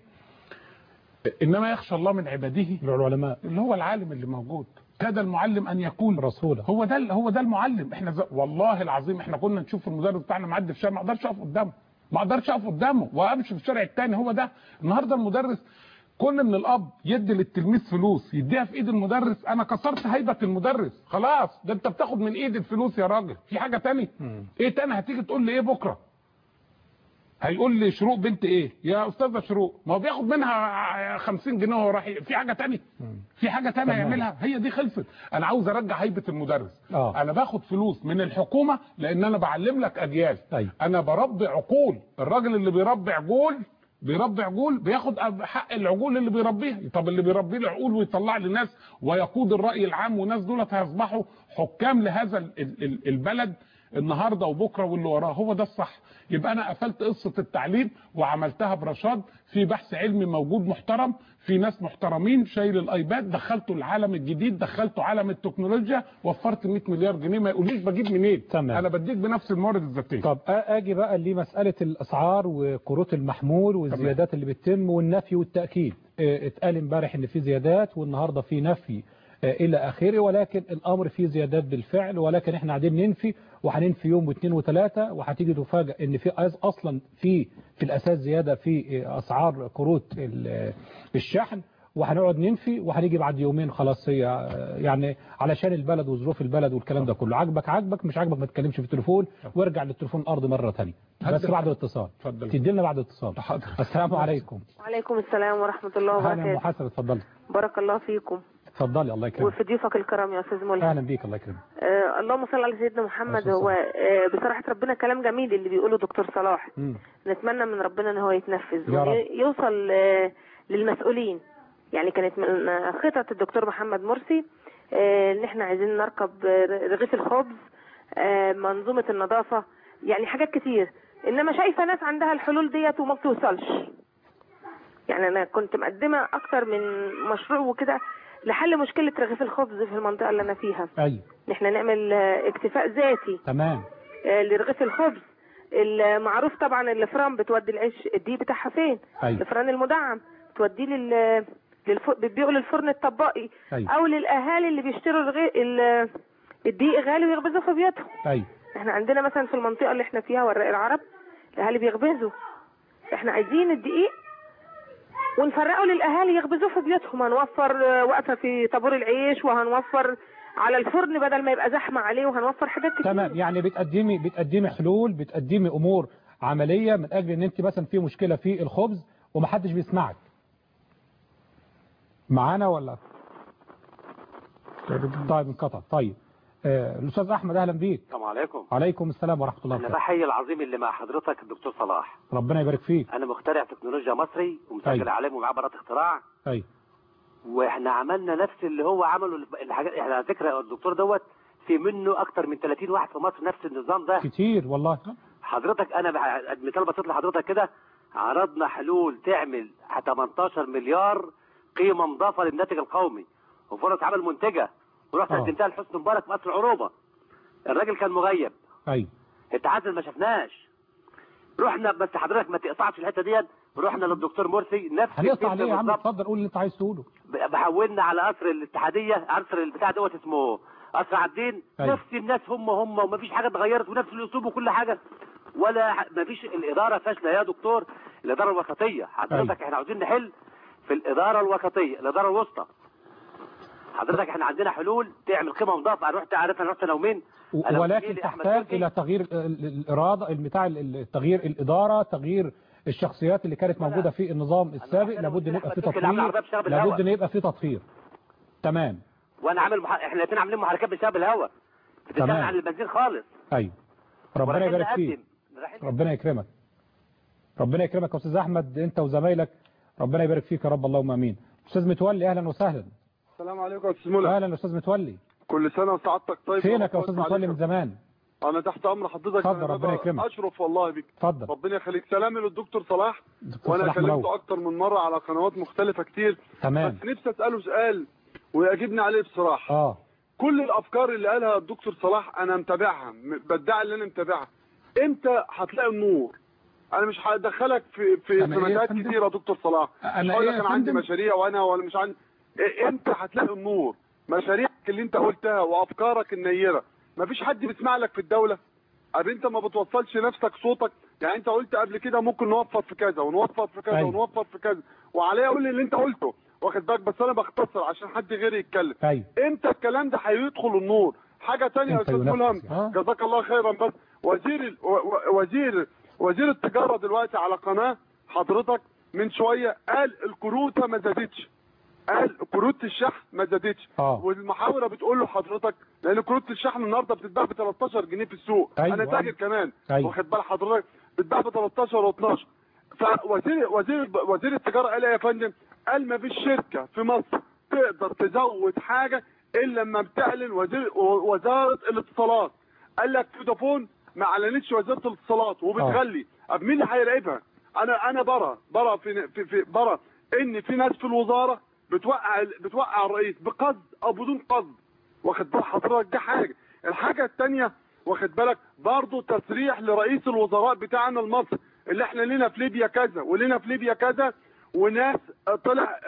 انما يخشى الله من عباده العلماء، اللي هو العالم اللي موجود. كاد المعلم ان يكون رسولا. هو ده المعلم. احنا والله العظيم احنا كنا نشوف المدرس بتاعنا معدي في الشارع ما اقدرش اقف قدامه وامشي في الشارع الثاني. هو ده النهارده المدرس. كل من الاب يدي للتلميذ فلوس يديها في ايد المدرس، انا كسرت هيبه المدرس خلاص. ده انت بتاخد من ايد الفلوس يا راجل، في حاجه تاني؟ ايه تاني هتيجي تقول لي ايه بكره؟ هيقول لي شروق بنت ايه يا استاذه شروق؟ ما هو بياخد منها 50 جنيه وهو رايح. في حاجه تاني؟ في حاجه تانية يعملها؟ هي دي خلصت. انا عاوز ارجع هيبه المدرس. انا باخد فلوس من الحكومه لان انا بعلم لك اجيال. انا بربي عقول. الراجل اللي بيربي عجول بياخد حق العجول اللي بيربيها. طب اللي بيربي له عقول ويطلع لناس ويقود الراي العام، والناس دولت هيصبحوا حكام لهذا البلد النهارده وبكره واللي وراه. هو ده الصح. يبقى انا قفلت قصه التعليم وعملتها برشاد، في بحث علمي موجود محترم، في ناس محترمين، شايل الايباد دخلته العالم الجديد، دخلته عالم التكنولوجيا، وفرت 100 مليار جنيه. ما يقوليش بجيب منين. انا بديك بنفس الموارد الذاتيه. طب اجي بقى لمساله الاسعار وكروت المحمول والزيادات اللي بتتم والنفي والتاكيد. اتقال امبارح ان في زيادات والنهارده في نفي الى اخره، ولكن الامر فيه زيادات بالفعل، ولكن احنا قاعدين ننفي وهننفي يوم واثنين وثلاثه، وهتيجي تفاجئ ان في اصلا في الاساس زياده في اسعار كروت الشحن، وهنقعد ننفي وهنيجي بعد يومين خلاص هي يعني علشان البلد وظروف البلد والكلام ده كله. عاجبك مش عاجبك ما تتكلمش في التليفون وارجع للتليفون الارض مره ثانيه، بس بعد الاتصال. تدي لنا بعد الاتصال. السلام عليكم. وعليكم السلام ورحمه الله وبركاته. اهلا محاسن، اتفضلي. بارك الله فيكم. اتفضلي. الله يكرمك. وفي ضيوفك الكرام يا استاذ ملهم. اهلا بيك. الله يكرمك. اللهم صل على سيدنا محمد. هو بصراحه ربنا كلام جميل اللي بيقوله دكتور صلاح. نتمنى من ربنا ان هو يتنفذ ويوصل للمسؤولين. يعني كانت من خطط الدكتور محمد مرسي ان احنا عايزين نركب رغيف الخبز، منظومه النظافه، يعني حاجات كتير. انما شايفه ناس عندها الحلول ديت وما بتوصلش. يعني انا كنت مقدمه اكتر من مشروع وكده لحل مشكله رغيف الخبز في المنطقه اللي انا فيها. ايوه. احنا نعمل اكتفاء ذاتي. تمام. لرغيف الخبز. المعروف طبعا الفران بتودي العيش الدقيق بتاعها فين؟ أيوة. الفران المدعم بتوديه بتبيعه للفرن الطباقي. أيوة. او للاهالي اللي بيشتروا الدقيق غالي ويخبزوه في بيوتهم. أيوة. احنا عندنا مثلا في المنطقه اللي احنا فيها ورق العرب الاهالي بيخبزوا. احنا عايزين الدقيق ونفرقه للاهالي يخبزوه في بيوتهم. هنوفر وقفه في طابور العيش، وهنوفر على الفرن بدل ما يبقى زحمه عليه، وهنوفر حاجات كتير. تمام. يعني بتقدمي حلول، بتقدمي امور عمليه من اجل ان انت مثلا في مشكله في الخبز ومحدش بيسمعك. معانا ولا؟ طيب انقطع. طيب الاستاذ احمد اهلا بيك. السلام عليكم. وعليكم السلام ورحمه الله وبركاته. انا بحيي العظيم اللي مع حضرتك الدكتور صلاح. ربنا يبارك فيك. انا مخترع تكنولوجيا مصري ومسجل عليه ومعاه براءه اختراع. ايوه. واحنا عملنا نفس اللي هو عمله الحاجات. احنا على فكره الدكتور دوت في منه اكتر من 30 واحد في مصر نفس النظام ده. كتير والله. حضرتك انا مثال بسيط لحضرتك كده، عرضنا حلول تعمل 18 مليار قيمه مضافه للناتج القومي وفرص عمل منتجه، ورحت قدمتها لحسني مبارك في قصر العروبه. الراجل كان مغيب. ايوه. اتعزل ما شفناش. رحنا بس حضرتك ما تقطعش الحته ديت، رحنا للدكتور مرسي نفس هنقطع ليه يا عم؟ اتفضل قول اللي انت عايز تقوله. بحولنا على قصر الاتحاديه، قصر البتاع دوت اسمه قصر عابدين. أيوة. نفس الناس هم ومفيش حاجه اتغيرت ونفس الاسلوب وكل حاجه، ولا مفيش. الاداره فاشله يا دكتور، الاداره الوسطيه حضرتك. أيوة. احنا عاوزين نحل في الاداره الوسطيه، الاداره الوسطى. حضرتك احنا عندنا حلول تعمل قيمه مضافه. انا رحت انا ومين، ولكن تحتاج الى تغيير الاراده بتاع تغيير الاداره، تغيير الشخصيات اللي كانت موجوده في النظام السابق. لابد ان يبقى في تطوير، لابد ان يبقى في تطهير. تمام. وانا عامل احنا الاثنين عاملين محركات بسبب الهواء بتشتغل عن البنزين خالص. ايوه. ربنا يبارك فيك. ربنا يكرمك. ربنا يكرمك يا استاذ احمد انت وزمايلك. ربنا يبارك فيك يا رب اللهم امين. استاذ متولي اهلا وسهلا. السلام عليكم يا استاذ مولى. اهلا يا استاذ متولي. كل سنه وسعادتك طيب. فينك يا استاذ متولي من زمان؟ انا تحت امر حضرتك. اتفضل ربنا يكرمك. اشرف والله بك. اتفضل. ربنا يخليك. سلامي للدكتور صلاح. وانا كلمته اكتر من مره على قنوات مختلفه كتير. تمام. بس نفسي اساله سؤال ويجيبني عليه بصراحه. كل الافكار اللي قالها الدكتور صلاح انا متابعها، بدعي ان انا متابعها. امتى هتلاقي النور؟ انا مش هدخلك في سمكات كتيره يا دكتور صلاح. مش هقول لك انا عندي مشاريع وانا ولا مش عندي. امتى هتلاقي النور؟ مشاريعك اللي انت قلتها وافكارك النيره مفيش حد بيسمع لك في الدوله. ابي انت ما بتوصلش نفسك صوتك. يعني انت قلت قبل كده ممكن نوفر في كذا ونوفر في كذا ونوفر في كذا وعليا اقول اللي انت قلته واخد بالك. بس انا بختصر عشان حد غيري يتكلم. امتى الكلام ده هيدخل النور؟ حاجه ثانيه يا استاذ ملهم جزاك الله خيرا. بس وزير التجاره دلوقتي على قناه حضرتك من شويه قال الكروته ما زادتش. قال كروت الشحن ما زادتش. والمحاوره بتقول له حضرتك لان كروت الشحن النهارده بتتباع ب 13 جنيه في السوق. انا تاجر كمان واخد بال حضرتك بتتباع ب 13 و12. وزير التجاره قال ايه يا فندم؟ قال ما فيش شركه في مصر تقدر تزود حاجه الا لما بتعلن وزاره الاتصالات. قال لك فودافون ما اعلنتش وزاره الاتصالات وبتغلي. طب مين اللي هيراقبها؟ انا برى ان في ناس في الوزاره بتوقع الرئيس بقصد او بدون قصد واخد بال حضرتك. ده حاجه. الحاجه الثانيه واخد بالك برضه تسريح لرئيس الوزراء بتاعنا المصري اللي احنا لنا في ليبيا كذا ولنا في ليبيا كذا وناس طلع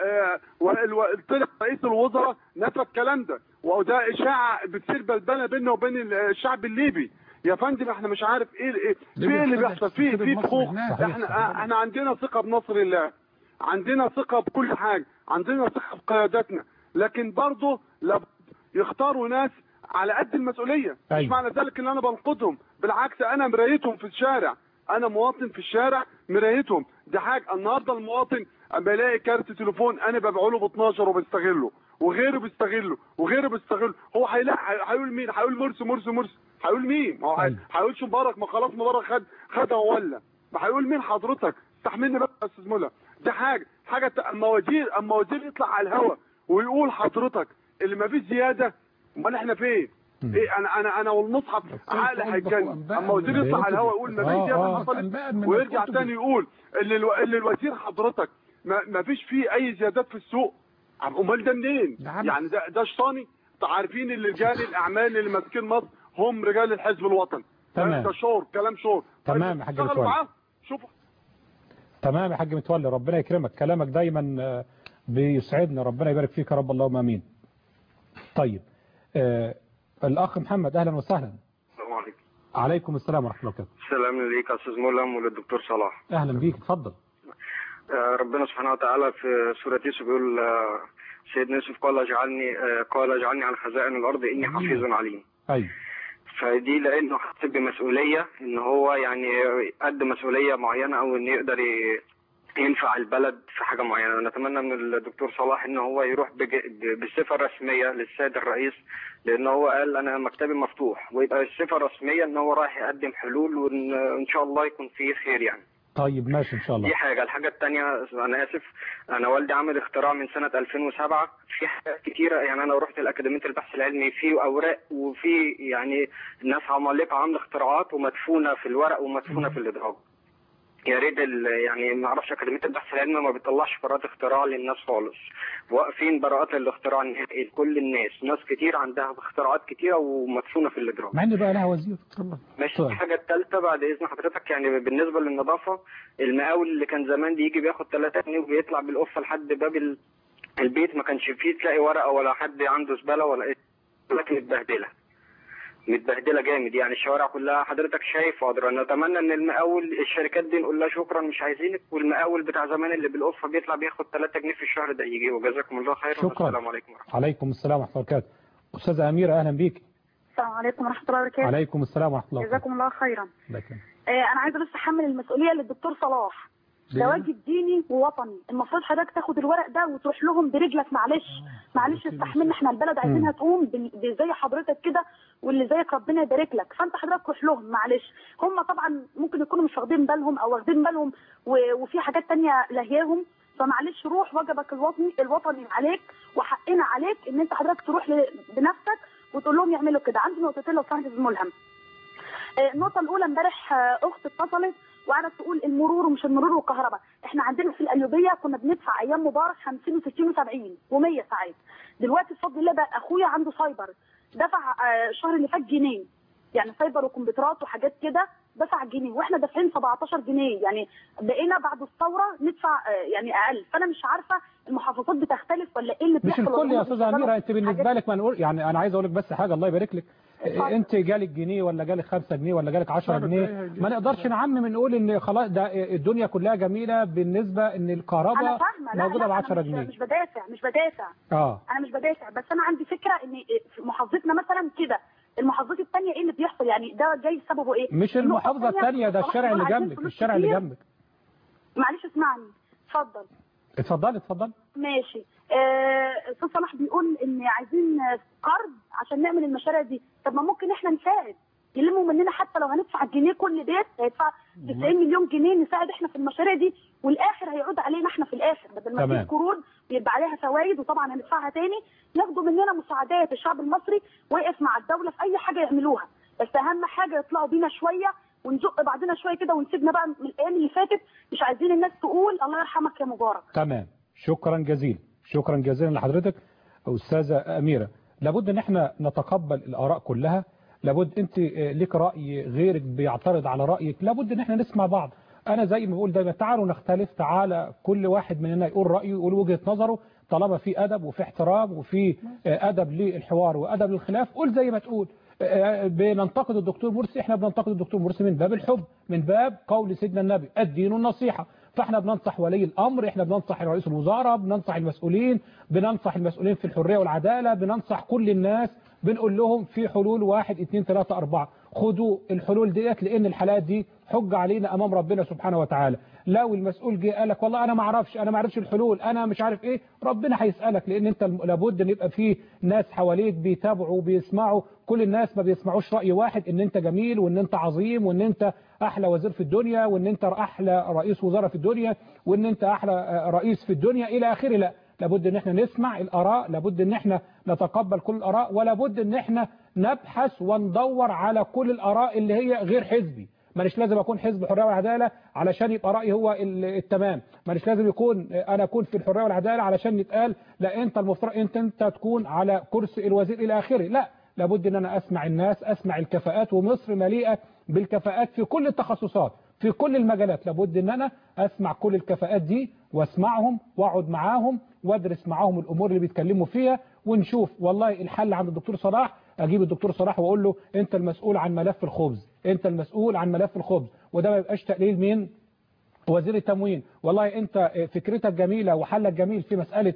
رئيس الوزراء نفى الكلام ده وده اشاعه بتصير بلبله بيننا وبين الشعب الليبي. يا فندم احنا مش عارف ايه اللي بيحصل في فخوخ. احنا عندنا ثقه بنصر الله. عندنا ثقه بكل حاجه. عندنا ثقه بقياداتنا. لكن برضه يختاروا ناس على قد المسؤوليه. مش معنى ذلك ان انا بنقدهم. بالعكس انا مرايتهم في الشارع. انا مواطن في الشارع مرايتهم. دي حاجه. النهارده المواطن اما يلاقي كارت تليفون انا ببيعه له ب 12 وبستغله وغيره بيستغله وغيره بيستغله. هو هيقول مين؟ هيقول مرسي. هيقول مين؟ ما هو هيقولش مبارك. ما خلاص مبارك خدها ولا. ما هيقول مين حضرتك؟ استحملني بقى يا استاذ مولى. ده حاجه اما وزير يطلع على الهوا ويقول حضرتك اللي ما فيش زياده امال احنا فين؟ ايه انا والمصحف عقل هيتجنن. اما وزير يطلع على الهوا يقول ما فيش زياده حصلت ويرجع تاني يقول اللي الوزير حضرتك ما فيش فيه اي زيادات في السوق. امال ده منين؟ يعني ده شطاني. عارفين اللي رجال الاعمال اللي ماسكين مصر هم رجال الحزب الوطني. تمام. ده كلام شور. تمام يا حاج متولي. شوفوا. تمام يا حاج متولي ربنا يكرمك. كلامك دايما بيسعدنا. ربنا يبارك فيك يا رب اللهم امين. طيب الاخ محمد اهلا وسهلا. السلام عليكم. عليكم السلام ورحمه الله وبركاته. السلام عليكم يا استاذ ملهم وللدكتور صلاح. اهلا بيك اتفضل. ربنا سبحانه وتعالى في سوره يوسف بيقول سيدنا يوسف قال اجعلني على خزائن الارض اني حفيظ عليم. ايوه. فدي لانه حس بمسؤوليه ان هو يعني قد مسؤوليه معينه او انه يقدر ينفع البلد في حاجه معينه. نتمنى من الدكتور صلاح ان هو يروح بالصفه الرسميه للسيد الرئيس لان هو قال انا مكتبي مفتوح ويبقى الصفه الرسميه ان هو رايح يقدم حلول وان شاء الله يكون فيه خير يعني. طيب ماشي ان شاء الله. دي حاجه. الحاجه الثانيه انا اسف انا والدي عامل اختراع من سنه 2007 في حاجات كتيره يعني انا رحت لاكاديميه البحث العلمي في اوراق وفي يعني ناس عمالقه عامله اختراعات ومدفونه في الورق ومدفونه في الادراج. يا ريت يعني ما اعرفش اكاديميه البحث العلمي ما بتطلعش براءات اختراع للناس خالص. واقفين براءات الاختراع النهائي لكل الناس. ناس كتير عندها اختراعات كتيره ومدفونه في الادراج. مع ان بقى لها وزير. ماشي. الحاجه الثالثه بعد اذن حضرتك يعني بالنسبه للنظافه المقاول اللي كان زمان بيجي بياخد 3 جنيه وبيطلع بالقفه لحد باب البيت ما كانش فيه تلاقي ورقه ولا حد عنده زباله ولا ايه. لكن متبهدله جامد يعني الشوارع كلها حضرتك شايف وادرى. نتمنى ان المقاول الشركات دي نقول لها شكرا مش عايزينك والمقاول بتاع زمان اللي بالقفه بيطلع بياخد 3 جنيه في الشهر ده يجي. وجزاكم الله خيرا. شكرا. السلام عليكم ورحمه الله. عليكم السلام ورحمه الله وبركاته. استاذه اميره اهلا بيك. السلام عليكم ورحمه الله وبركاته. عليكم السلام ورحمه الله وبركاته. جزاكم الله خيرا. لكن انا عايزه بس احمل المسؤوليه للدكتور صلاح. ده واجب ديني ووطني. المفروض حضرتك تاخد الورق ده وتروح لهم برجلك. معلش استحملنا، احنا البلد عايزينها تقوم زي حضرتك كده واللي زيك ربنا يبارك لك. فانت حضرتك روح لهم. معلش هم طبعا ممكن يكونوا مش واخدين بالهم او واخدين بالهم وفي حاجات تانية لاهياهم. فمعلش روح، واجبك الوطني عليك وحقنا عليك ان انت حضرتك تروح بنفسك وتقول لهم يعملوا كده. عندي نقطتين لو سمحت يا ملهم. النقطة الأولى، امبارح أخت اتصلت وقعدت تقول المرور ومش المرور والكهرباء. احنا عندنا في القليوبية كنا بندفع أيام مبارك 50 و60 و70 و100 ساعات. دلوقتي بفضل الله بقى أخويا عنده سايبر دفع الشهر اللي فات جنيه، يعني سايبر وكمبيوترات وحاجات كده دفع جنيه، واحنا دافعين 17 جنيه. يعني بقينا بعد الثورة ندفع يعني أقل. فأنا مش عارفة المحافظات بتختلف ولا إيه اللي بيحصل. مش الكل يا أستاذة أميرة. أنت بالنسبة لك ما نقول يعني، أنا عايز أقول لك بس حاجة الله يبارك لك. انت جالك جنيه ولا جالك 5 جنيه ولا جالك 10 جنيه، ما نقدرش نعمم نقول ان خلاص ده الدنيا كلها جميله بالنسبه ان الكهرباء موجوده ب 10 جنيه. مش بدافع انا مش بدافع، بس انا عندي فكره ان في محافظتنا مثلا كده. المحافظات الثانيه ايه اللي بيحصل؟ يعني ده جاي سببه ايه؟ مش المحافظه الثانيه، ده الشارع اللي جنبك. الشارع اللي جنبك. معلش اسمعني. اتفضل. ماشي. استاذ صلاح بيقول ان عايزين قرض عشان نعمل المشاريع دي. طب ما ممكن احنا نساعد، يلموا مننا حتى لو هندفع جنيه كل بيت هيدفع 90 مليون جنيه نساعد احنا في المشاريع دي، والاخر هيعود علينا احنا في الاخر. بدل ما في قروض يبقى عليها فوائد وطبعا هندفعها تاني. ياخدوا مننا مساعدات. الشعب المصري واقف مع الدوله في اي حاجه يعملوها، بس اهم حاجه يطلعوا بينا شويه ونزق بعضنا شويه كده ونسيبنا بقى من الايام اللي فاتت. مش عايزين الناس تقول الله يرحمك يا مبارك. تمام. شكرا جزيلا لحضرتك أستاذة أميرة. لابد ان احنا نتقبل الآراء كلها. لابد انت لك رأي غيرك بيعترض على رأيك، لابد ان احنا نسمع بعض. انا زي ما بقول دايما تعالوا نختلف، تعالى كل واحد مننا يقول رأيه يقول وجهة نظره، طالما في أدب وفي احترام وفي أدب للحوار وأدب للخلاف. قول زي ما تقول. بننتقد الدكتور مرسي، احنا بننتقد الدكتور مرسي من باب الحب، من باب قول سيدنا النبي الدين النصيحة. فاحنا بننصح ولي الامر، احنا بننصح رئيس الوزراء، بننصح المسؤولين في الحرية والعدالة، بننصح كل الناس، بنقول لهم في حلول 1 2 3 4. خدوا الحلول ديت، لان الحالات دي حجة علينا امام ربنا سبحانه وتعالى. لو المسؤول جه قال لك والله انا ما اعرفش الحلول، انا مش عارف ايه، ربنا هيسالك، لان انت لابد ان يبقى في ناس حواليك بيتابعوا وبيسمعوا. كل الناس ما بيسمعوش راي واحد ان انت جميل وان انت عظيم وان انت احلى وزير في الدنيا وان انت احلى رئيس وزراء في الدنيا وان انت احلى رئيس في الدنيا الى اخره. لا، لابد ان احنا نسمع الاراء، لابد ان احنا نتقبل كل الاراء، ولابد ان احنا نبحث وندور على كل الاراء اللي هي غير حزبي. مانيش لازم اكون حزب الحريه والعداله علشان يبقى رايي هو التمام، مانيش لازم انا اكون في الحريه والعداله علشان يتقال لا انت المفترض انت تكون على كرسي الوزير الى اخره. لا، لابد ان انا اسمع الناس، اسمع الكفاءات، ومصر مليئه بالكفاءات في كل التخصصات في كل المجالات. لابد ان انا اسمع كل الكفاءات دي واسمعهم واقعد معاهم وادرس معاهم الامور اللي بيتكلموا فيها، ونشوف والله الحل عند الدكتور صلاح. اجيب الدكتور صلاح واقول له انت المسؤول عن ملف الخبز، انت المسؤول عن ملف الخبز، وده ما يبقاش تقليل من وزير التموين. والله انت فكرتك جميله وحلك جميل في مساله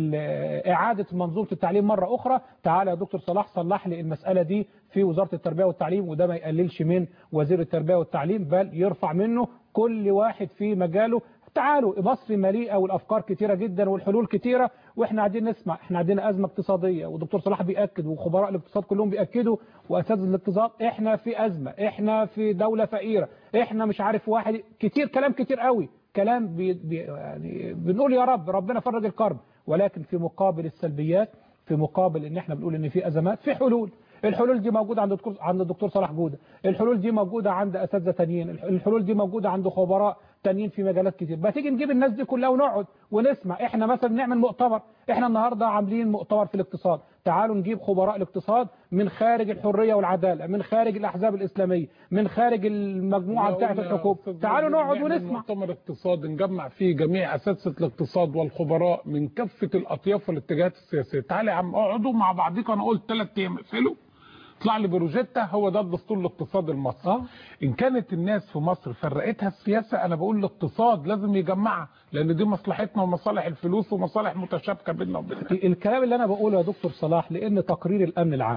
إعادة منظومة التعليم مرة أخرى، تعالى يا دكتور صلاح صلح لي المسألة دي في وزارة التربية والتعليم، وده ما يقللش من وزير التربية والتعليم بل يرفع منه كل واحد في مجاله. تعالوا، مصر مليئة والأفكار كتيرة جدا والحلول كتيرة، وإحنا قاعدين نسمع. إحنا عندنا أزمة اقتصادية والدكتور صلاح بيأكد وخبراء الاقتصاد كلهم بيأكدوا وأساتذة الاقتصاد إحنا في أزمة، إحنا في دولة فقيرة، إحنا مش عارف واحد كتير، كلام كتير قوي، كلام يعني بنقول يا رب ربنا فرج الكرب، ولكن في مقابل السلبيات، في مقابل ان احنا بنقول ان في ازمات، في حلول. الحلول دي موجوده عند الدكتور صلاح جوده، الحلول دي موجوده عند اساتذه تانيين، الحلول دي موجوده عند خبراء تانيين في مجالات كتير. بتيجي نجيب الناس دي كلها ونقعد ونسمع. احنا مثلا نعمل مؤتمر، احنا النهارده عاملين مؤتمر في الاقتصاد، تعالوا نجيب خبراء الاقتصاد من خارج الحريه والعداله، من خارج الاحزاب الاسلاميه، من خارج المجموعه بتاعه الحكومه، تعالوا نقعد ونسمع. مؤتمر اقتصاد نجمع فيه جميع اساتذه الاقتصاد والخبراء من كافه الاطياف والاتجاهات السياسيه. تعالى يا عم اقعدوا مع بعضكم، انا قلت 3 ايام اقفلوا، طلع لي بروجيتا، هو ده الدستور الاقتصادي المصري. ان كانت الناس في مصر فرقتها السياسه، انا بقول الاقتصاد لازم يجمعها، لان دي مصلحتنا ومصالح الفلوس ومصالح متشابكه بيننا وبينها. الكلام اللي انا بقوله يا دكتور صلاح، لان تقرير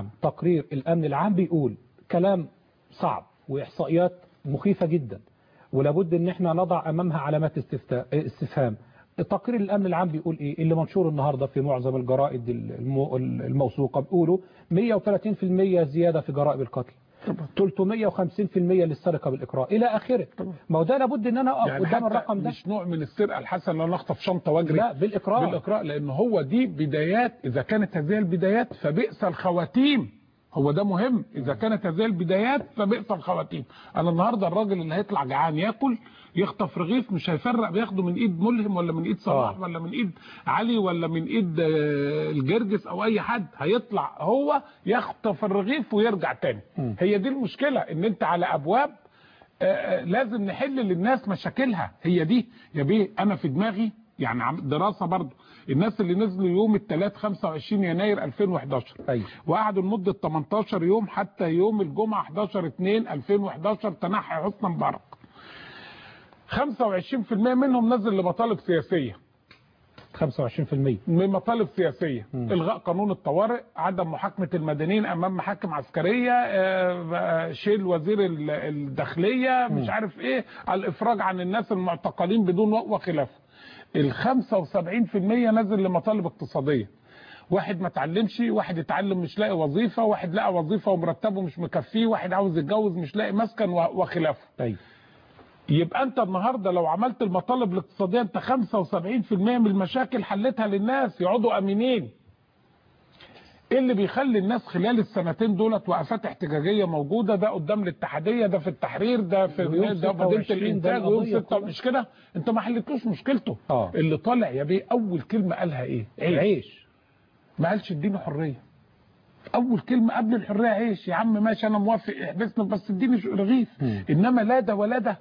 الامن العام بيقول كلام صعب واحصائيات مخيفه جدا، ولابد ان احنا نضع امامها علامات استفهام. تقرير الامن العام بيقول ايه اللي منشور النهارده في معظم الجرائد الموثوقه؟ بيقولوا 130% زياده في جرائم القتل، 350% للسرقه بالاكراه الى اخره. ما هو ده لابد ان انا اقف يعني قدام الرقم ده. مش نوع من السرقه الحسن لو نخطف شنطه واجري، لا بالاكراه. بالاكراه، لان هو دي بدايات. اذا كانت هذه البدايات فبئس الخواتيم. هو ده مهم، اذا كانت هذه البدايات فبئس الخواتيم. انا النهارده الراجل اللي هيطلع جعان ياكل يخطف رغيف مش هيفرق بياخده من ايد ملهم ولا من ايد صلاح ولا من ايد علي ولا من ايد الجرجس او اي حد. هيطلع هو يخطف الرغيف ويرجع تاني. هي دي المشكله، ان انت على ابواب لازم نحل للناس مشاكلها. هي دي يا بيه. انا في دماغي يعني دراسه برضو، الناس اللي نزلوا يوم الثلاث 25 يناير 2011 وقعدوا لمده 18 يوم حتى يوم الجمعه 11/2/2011 تنحي حسني مبارك، 25% منهم نزل لمطالب سياسيه. 25% من مطالب سياسيه. الغاء قانون الطوارئ، عدم محاكمه المدنيين امام محاكم عسكريه، شيل وزير الداخليه، مش عارف ايه، الافراج عن الناس المعتقلين بدون وخلافه. ال 75% نزل لمطالب اقتصاديه. واحد ما اتعلمش، واحد اتعلم مش لاقي وظيفه، واحد لقى وظيفه ومرتبه مش مكفيه، واحد عاوز يتجوز مش لاقي مسكن وخلافه. يبقى انت النهارده لو عملت المطالب الاقتصاديه انت 75% من المشاكل حلتها للناس يقعدوا امنين. ايه اللي بيخلي الناس خلال السنتين دولت وقفات احتجاجيه موجوده؟ ده قدام الاتحاديه، ده في التحرير، ده في ده مدينه الانتاج ويوم 6، مش كده؟ انت ما حلتوش مشكلته. اللي طالع يا بيه اول كلمه قالها ايه؟ عيش. ما قالش اديني حريه. اول كلمه قبل الحريه عيش. يا عم ماشي انا موافق احبسنا بس اديني رغيف. انما لا ده ولا ده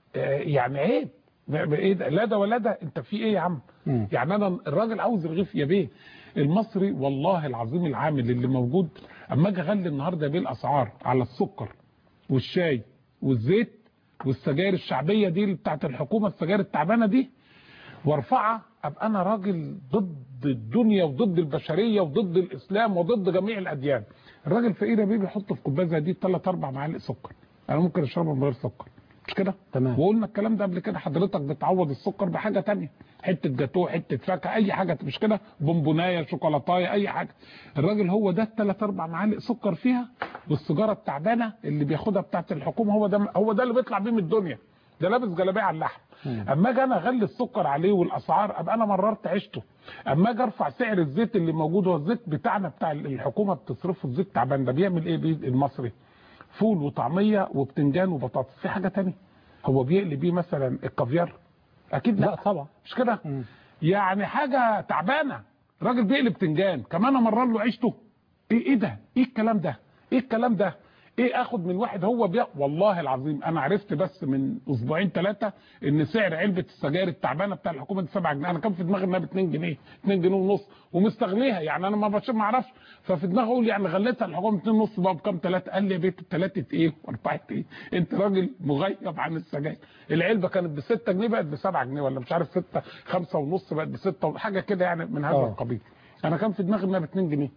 يعني عيب. ايه ده؟ لا ده ولا ده. انت في ايه يا عم؟ يعني انا الراجل عاوز رغيف يا بيه. المصري والله العظيم العامل اللي موجود، اما اجي اغلي النهارده بيه الاسعار على السكر والشاي والزيت والسجاير الشعبيه دي اللي بتاعت الحكومه، السجاير التعبانه دي، وارفعها، ابقى انا راجل ضد الدنيا وضد البشريه وضد الاسلام وضد جميع الاديان. الراجل فقير يا بيه بيحط في كوبايه زي دي 3-4 معالق سكر، انا ممكن اشربها من غير سكر، مش كده؟ تمام. وقلنا الكلام ده قبل كده. حضرتك بتعوض السكر بحاجه ثانيه، حته جاتوه، حته فاكهه، اي حاجه، مش كده؟ بونبونايه، شوكولاتايه، اي حاجه. الراجل هو ده 3-4 معالق سكر فيها، والسيجاره التعبانه اللي بياخدها بتاعت الحكومه هو ده اللي بيطلع بيه من الدنيا. ده لابس جلابيه على اللحم. اما اجي انا اغلي السكر عليه والاسعار ابقى انا مررت عيشته. اما اجي ارفع سعر الزيت اللي موجود، هو الزيت بتاعنا بتاع الحكومه بتصرفه الزيت تعبان ده، بيعمل ايه بيه المصري؟ فول وطعميه وبتنجان وبطاطس. في حاجه ثانيه هو بيقلي بيه مثلا الكافيار؟ اكيد لا طبعا، مش كده؟ يعني حاجه تعبانه. راجل بيقلي بتنجان كمان امرر له عيشته. ايه ده؟ ايه الكلام ده؟ ايه الكلام ده؟ ايه اخد من واحد هو والله العظيم انا عرفت بس من اسبوعين 3 ان سعر علبه السجاير التعبانه بتاع الحكومه دي 7 جنيه. انا كان في دماغي انها ب 2 جنيه، 2 جنيه ونص، ومستغليها. يعني انا ما اعرفش، ففي دماغي اقول يعني غليتها الحكومه 2 ونص بقى بكام؟ 3. قال لي يا بيت 3 ايه و4 ايه؟ انت راجل مغيب عن السجاير. العلبه كانت ب 6 جنيه بقت ب 7 جنيه، ولا مش عارف 6 5 ونص بقت ب 6 حاجه كده يعني من هذا القبيل. انا كان في دماغي انها ب 2 جنيه.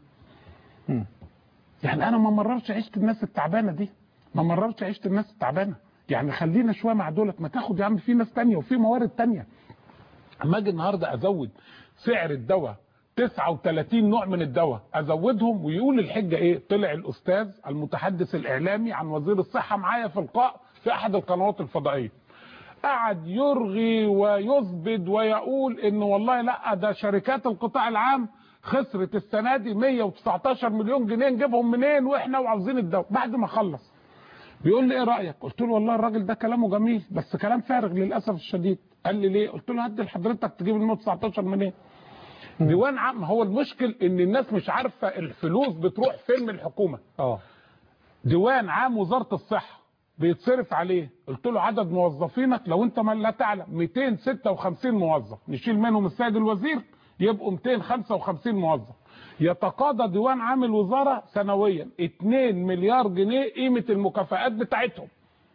يعني انا ما مررش عيشه الناس التعبانه دي، ما مررش عيشه الناس التعبانه. يعني خلينا شويه مع دولت، ما تاخد يا عم في ناس ثانيه وفي موارد ثانيه. اما اجي النهارده ازود سعر الدواء 39 نوع من الدواء ازودهم، ويقول الحجه ايه؟ طلع الاستاذ المتحدث الاعلامي عن وزير الصحه معايا في لقاء في احد القنوات الفضائيه، قعد يرغي ويثبت ويقول ان والله لا ده شركات القطاع العام خسرت السنه دي 119 مليون جنيه، نجيبهم منين واحنا وعاوزين الدواء. بعد ما خلص بيقول لي ايه رايك؟ قلت له والله الراجل ده كلامه جميل بس كلام فارغ للاسف الشديد. قال لي ليه؟ قلت له هدي لحضرتك تجيب ال 119 منين؟ ديوان عام. هو المشكل ان الناس مش عارفه الفلوس بتروح فين من الحكومه. ديوان عام وزاره الصحه بيتصرف عليه، قلت له عدد موظفينك لو انت ما لا تعلم 256 موظف، نشيل منهم السيد الوزير يبقوا 255 موظف. يتقاضى ديوان عام الوزاره سنويا 2 مليار جنيه قيمه المكافآت بتاعتهم.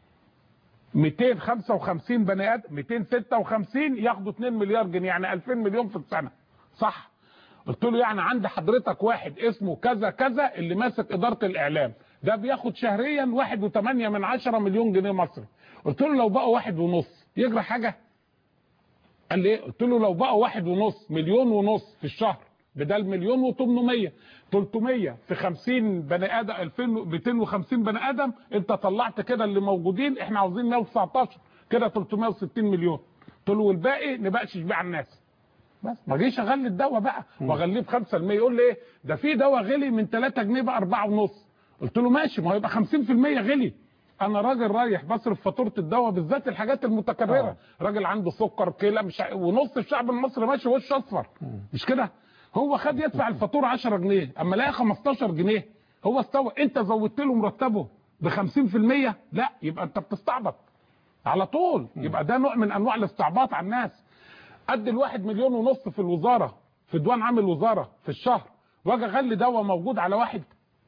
255 بني ادم، 256 ياخدوا 2 مليار جنيه، يعني 2000 مليون في السنه. صح؟ قلت له يعني عند حضرتك واحد اسمه كذا كذا اللي ماسك اداره الاعلام، ده بياخد شهريا 1.8 مليون جنيه مصري. قلت له لو بقوا 1.5 يجرى حاجه؟ قال لي ايه؟ قلت له لو بقوا 1.5 مليون في الشهر بدل 1.800 300 في 50 بني ادم 2250 بني ادم، انت طلعت كده اللي موجودين، احنا عاوزين 119 كده 360 مليون. قلت له والباقي نبقاش بيع الناس. بس ما جيش اغلي الدواء بقى واغليه ب5%. يقول لي ايه ده في دواء غلي من 3 جنيه بقى 4.5. قلت له ماشي، ما هو يبقى 50% غلي. انا راجل رايح بصرف فاتوره الدواء، بالذات الحاجات المتكرره. راجل عنده سكر كلى مش ونص الشعب المصري ماشي وش اصفر، مش كده؟ هو خد يدفع الفاتوره 10 جنيه اما لقى 15 جنيه. هو استوى، انت زودت له مرتبه ب 50%؟ لا، يبقى انت بتستعبط على طول. يبقى ده نوع من انواع الاستعباط على الناس. قد ال1.5 مليون في الوزاره، في ديوان عام الوزاره في الشهر، واجي اغلي دواء موجود على واحد.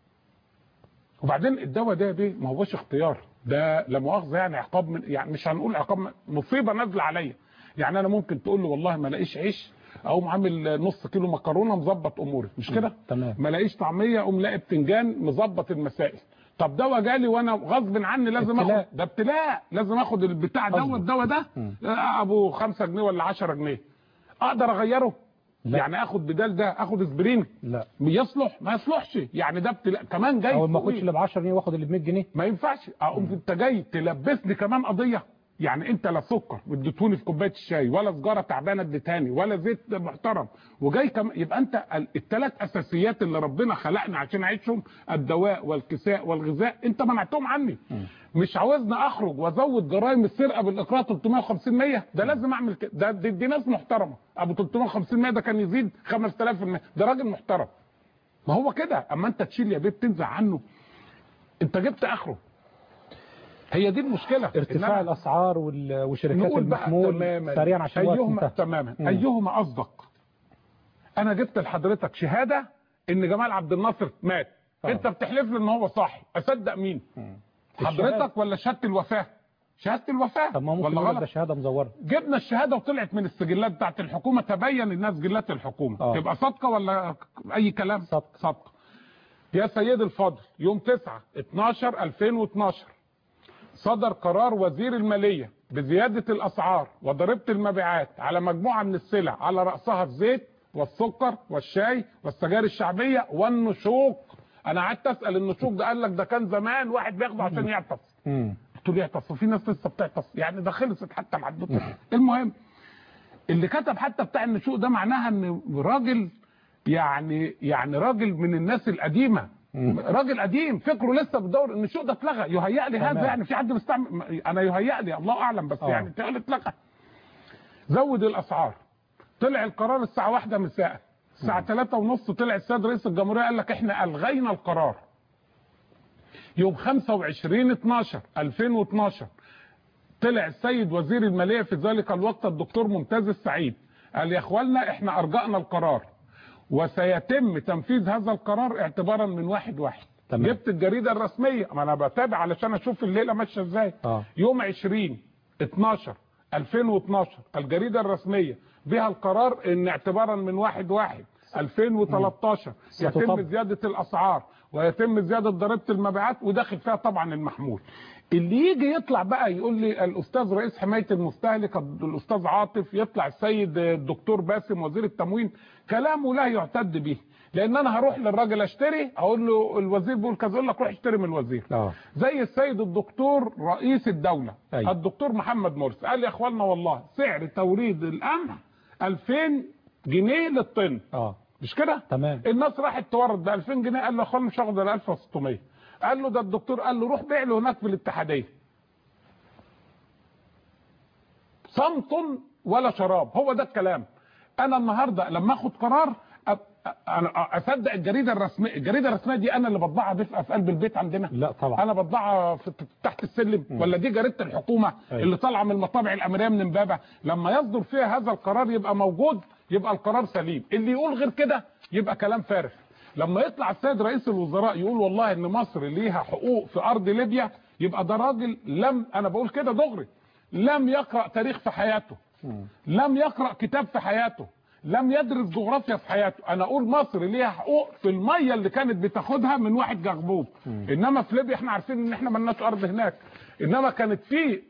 وبعدين الدواء ده بيه ما هوش اختيار، ده لا مؤاخذه يعني عقاب، من يعني مش هنقول عقاب، مصيبه نازله عليا. يعني انا ممكن تقول له والله ما لاقيش عيش اقوم عامل نص كيلو مكرونه مظبط اموري، مش كده؟ تمام. ما لاقيش طعميه اقوم لاقي بتنجان مظبط المسائل. طب دواء جالي وانا غصب عني لازم اخد، ده ابتلاء، لازم اخد البتاع الدواء ده ابو 5 جنيه ولا 10 جنيه. اقدر اغيره؟ لا. يعني اخد بدال ده اخد اسبرين؟ لا. يصلح؟ ما يصلحش. يعني ده ابتلاء كمان جاي. او ما اخدش اللي ب 10 جنيه واخد اللي ب 100 جنيه؟ ما ينفعش. اقوم انت جاي تلبسني كمان قضيه. يعني انت لا سكر اديتوني في كوبايه الشاي، ولا سجاره تعبانه اديتهاني، ولا زيت محترم، وجاي يبقى انت الثلاث اساسيات اللي ربنا خلقنا عشان نعيشهم، الدواء والكساء والغذاء، انت منعتهم عني. مش عاوزني اخرج وازود جرائم السرقه بالاقراء 350 100؟ ده لازم اعمل كده. دي ناس محترمه. ابو 350 100 ده كان يزيد 5000%. ده راجل محترم. ما هو كده. اما انت تشيل يا بيه تنزع عنه، انت جبت اخره. هي دي المشكله، ارتفاع الاسعار وشركات المحمول. سريعا عشان ايهما تماما ايهما اصدق؟ انا جبت لحضرتك شهاده ان جمال عبد الناصر مات. انت بتحلف لي ان هو صاحي، اصدق مين؟ حضرتك ولا شهاده الوفاه؟ شهاده الوفاه. طب ما ممكن نقول ده شهاده مزوره. جبنا الشهاده وطلعت من السجلات بتاعت الحكومه، تبين انها سجلات الحكومه. تبقى صادقه ولا اي كلام؟ صادقه. يا سيدي الفاضل، يوم 9/12/2012 صدر قرار وزير الماليه بزياده الاسعار وضريبه المبيعات على مجموعه من السلع، على راسها الزيت والسكر والشاي والسجاير الشعبيه والنشوق. انا قعدت اسال النشوق ده، قال لك ده كان زمان واحد بياخده عشان يعطس. قلت له يعطس؟ وفي ناس لسه بتعطس؟ يعني ده خلصت حتى الحدوته. المهم اللي كتب حتى بتاع النشوق ده معناها ان راجل يعني راجل من الناس القديمه، راجل قديم فكره لسه بتدور. النشوق ده اتلغى. يهيأ لي هذا، يعني في حد بيستعمل، انا يهيأ لي الله اعلم، بس يعني تقول اتلغى. زود الاسعار. طلع القرار الساعه 1 مساء، الساعه 3:30 طلع السيد رئيس الجمهوريه قال لك احنا الغينا القرار. يوم 25/12/2012 طلع السيد وزير الماليه في ذلك الوقت الدكتور ممتاز السعيد قال يا اخوانا احنا ارجأنا القرار وسيتم تنفيذ هذا القرار اعتبارا من 1/1. جبت الجريده الرسميه، ما انا بتابع علشان اشوف الليله ماشيه ازاي. يوم 20/12/2012 الجريده الرسميه بها القرار ان اعتبارا من 1/1/2013 يتم زياده الاسعار ويتم زياده ضريبه المبيعات، وداخل فيها طبعا المحمول. اللي يجي يطلع بقى يقول لي الاستاذ رئيس حمايه المستهلك الاستاذ عاطف، يطلع السيد الدكتور باسم وزير التموين، كلامه لا يعتد به. لان انا هروح للراجل اشتري اقول له الوزير بيقول كذا، يقول لك روح اشتري من الوزير. زي السيد الدكتور رئيس الدوله الدكتور محمد مرسي قال يا اخوانا والله سعر توريد القمح 2000 جنيه للطن. مش كده؟ تمام. الناس راحت تورد ب 2000 جنيه، قال له يا اخوانا مش هاخد الا 1600. قال له ده الدكتور قال له روح بيع له هناك في الاتحاديه. صمت ولا شراب، هو ده الكلام. انا النهارده لما اخد قرار انا اصدق الجريده الرسميه. الجريده الرسميه دي انا اللي بطبعها في قلب البيت عندنا؟ لا طبعا. انا بطبعها تحت السلم ولا دي جريده الحكومه اللي طالعه من المطابع الامريه من امبابه؟ لما يصدر فيها هذا القرار يبقى موجود، يبقى القرار سليم. اللي يقول غير كده يبقى كلام فارغ. لما يطلع السيد رئيس الوزراء يقول والله ان مصر ليها حقوق في ارض ليبيا، يبقى ده راجل انا بقول كده دغري، لم يقرأ تاريخ في حياته، لم يقرأ كتاب في حياته، لم يدرس جغرافيا في حياته. انا اقول مصر ليها حقوق في الميه اللي كانت بتاخدها من واحد جغبوب، انما في ليبيا احنا عارفين ان احنا مالناش ارض هناك، انما كانت في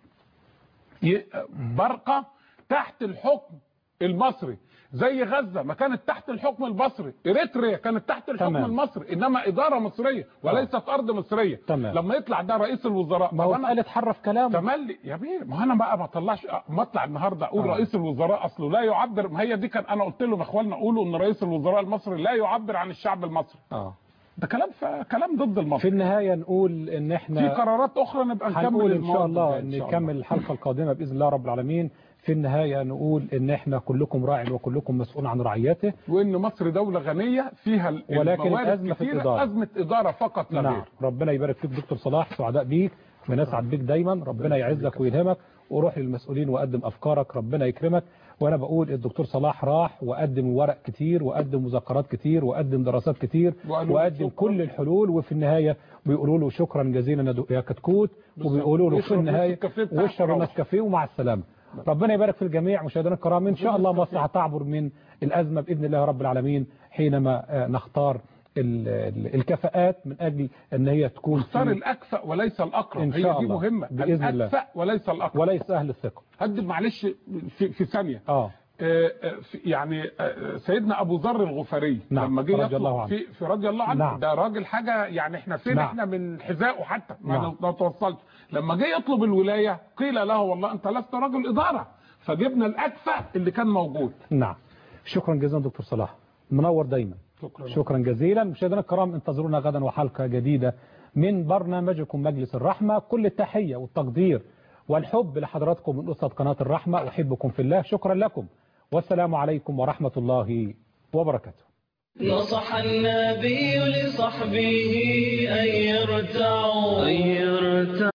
برقه تحت الحكم المصري، زي غزه ما كانت تحت الحكم المصري، اريتريا كانت تحت الحكم المصري، انما اداره مصريه وليست ارض مصريه. لما يطلع ده رئيس الوزراء، ما هو قال اتحرف كلامه تملي يا بيه. ما انا بقى ما اطلعش، ما اطلع النهارده اقول رئيس الوزراء اصله لا يعبر. ما هي دي كان انا قلت لهم يا اخوانا قولوا ان رئيس الوزراء المصري لا يعبر عن الشعب المصري. ده كلام ضد المصري. في النهايه نقول ان احنا في قرارات اخرى نبقى نكمل ان شاء الله، نكمل الحلقه القادمه باذن الله رب العالمين. في النهايه نقول ان احنا كلكم راع وكلكم مسؤول عن رعيته، وان مصر دوله غنيه فيها ولكن الازمه في الاداره، ازمه اداره فقط لا غير. ربنا يبارك فيك دكتور صلاح، سعداء بيك ونسعد بيك دايما، ربنا يعزك ويلهمك، وروح للمسؤولين وقدم افكارك، ربنا يكرمك. وانا بقول الدكتور صلاح راح وقدم ورق كتير وقدم مذكرات كتير وقدم دراسات كتير وقدم كل الحلول، وفي النهايه بيقولوا له شكرا جزيلا يا كتكوت، وبيقولوا له في النهايه واشرب النسكافيه ومع السلامه. ربنا يبارك في الجميع. مشاهدينا الكرام، ان شاء الله مصر هتعبر من الازمه باذن الله رب العالمين، حينما نختار الكفاءات من اجل ان هي تكون اختار الاكفأ وليس الاقرب. ان شاء الله، هي دي مهمه، باذن الله، الاكفأ وليس الاقرب، وليس اهل الثقه. هدي معلش في ثانيه. يعني سيدنا ابو ذر الغفاري لما جه رضي الله عنه، في رضي الله عنه، ده راجل حاجه يعني احنا فين احنا من حذائه حتى ما توصلش. لما جه يطلب الولايه قيل له والله انت لست رجل اداره، فجبنا الاكفأ اللي كان موجود. نعم، شكرا جزيلا دكتور صلاح، منور دايما. شكرا جزيلا. مشاهدينا الكرام، انتظرونا غدا وحلقه جديده من برنامجكم مجلس الرحمه. كل التحيه والتقدير والحب لحضراتكم من أسرة قناة الرحمة، أحبكم في الله، شكرا لكم، والسلام عليكم ورحمة الله وبركاته. نصح النبي لصحبه أن يرتعوا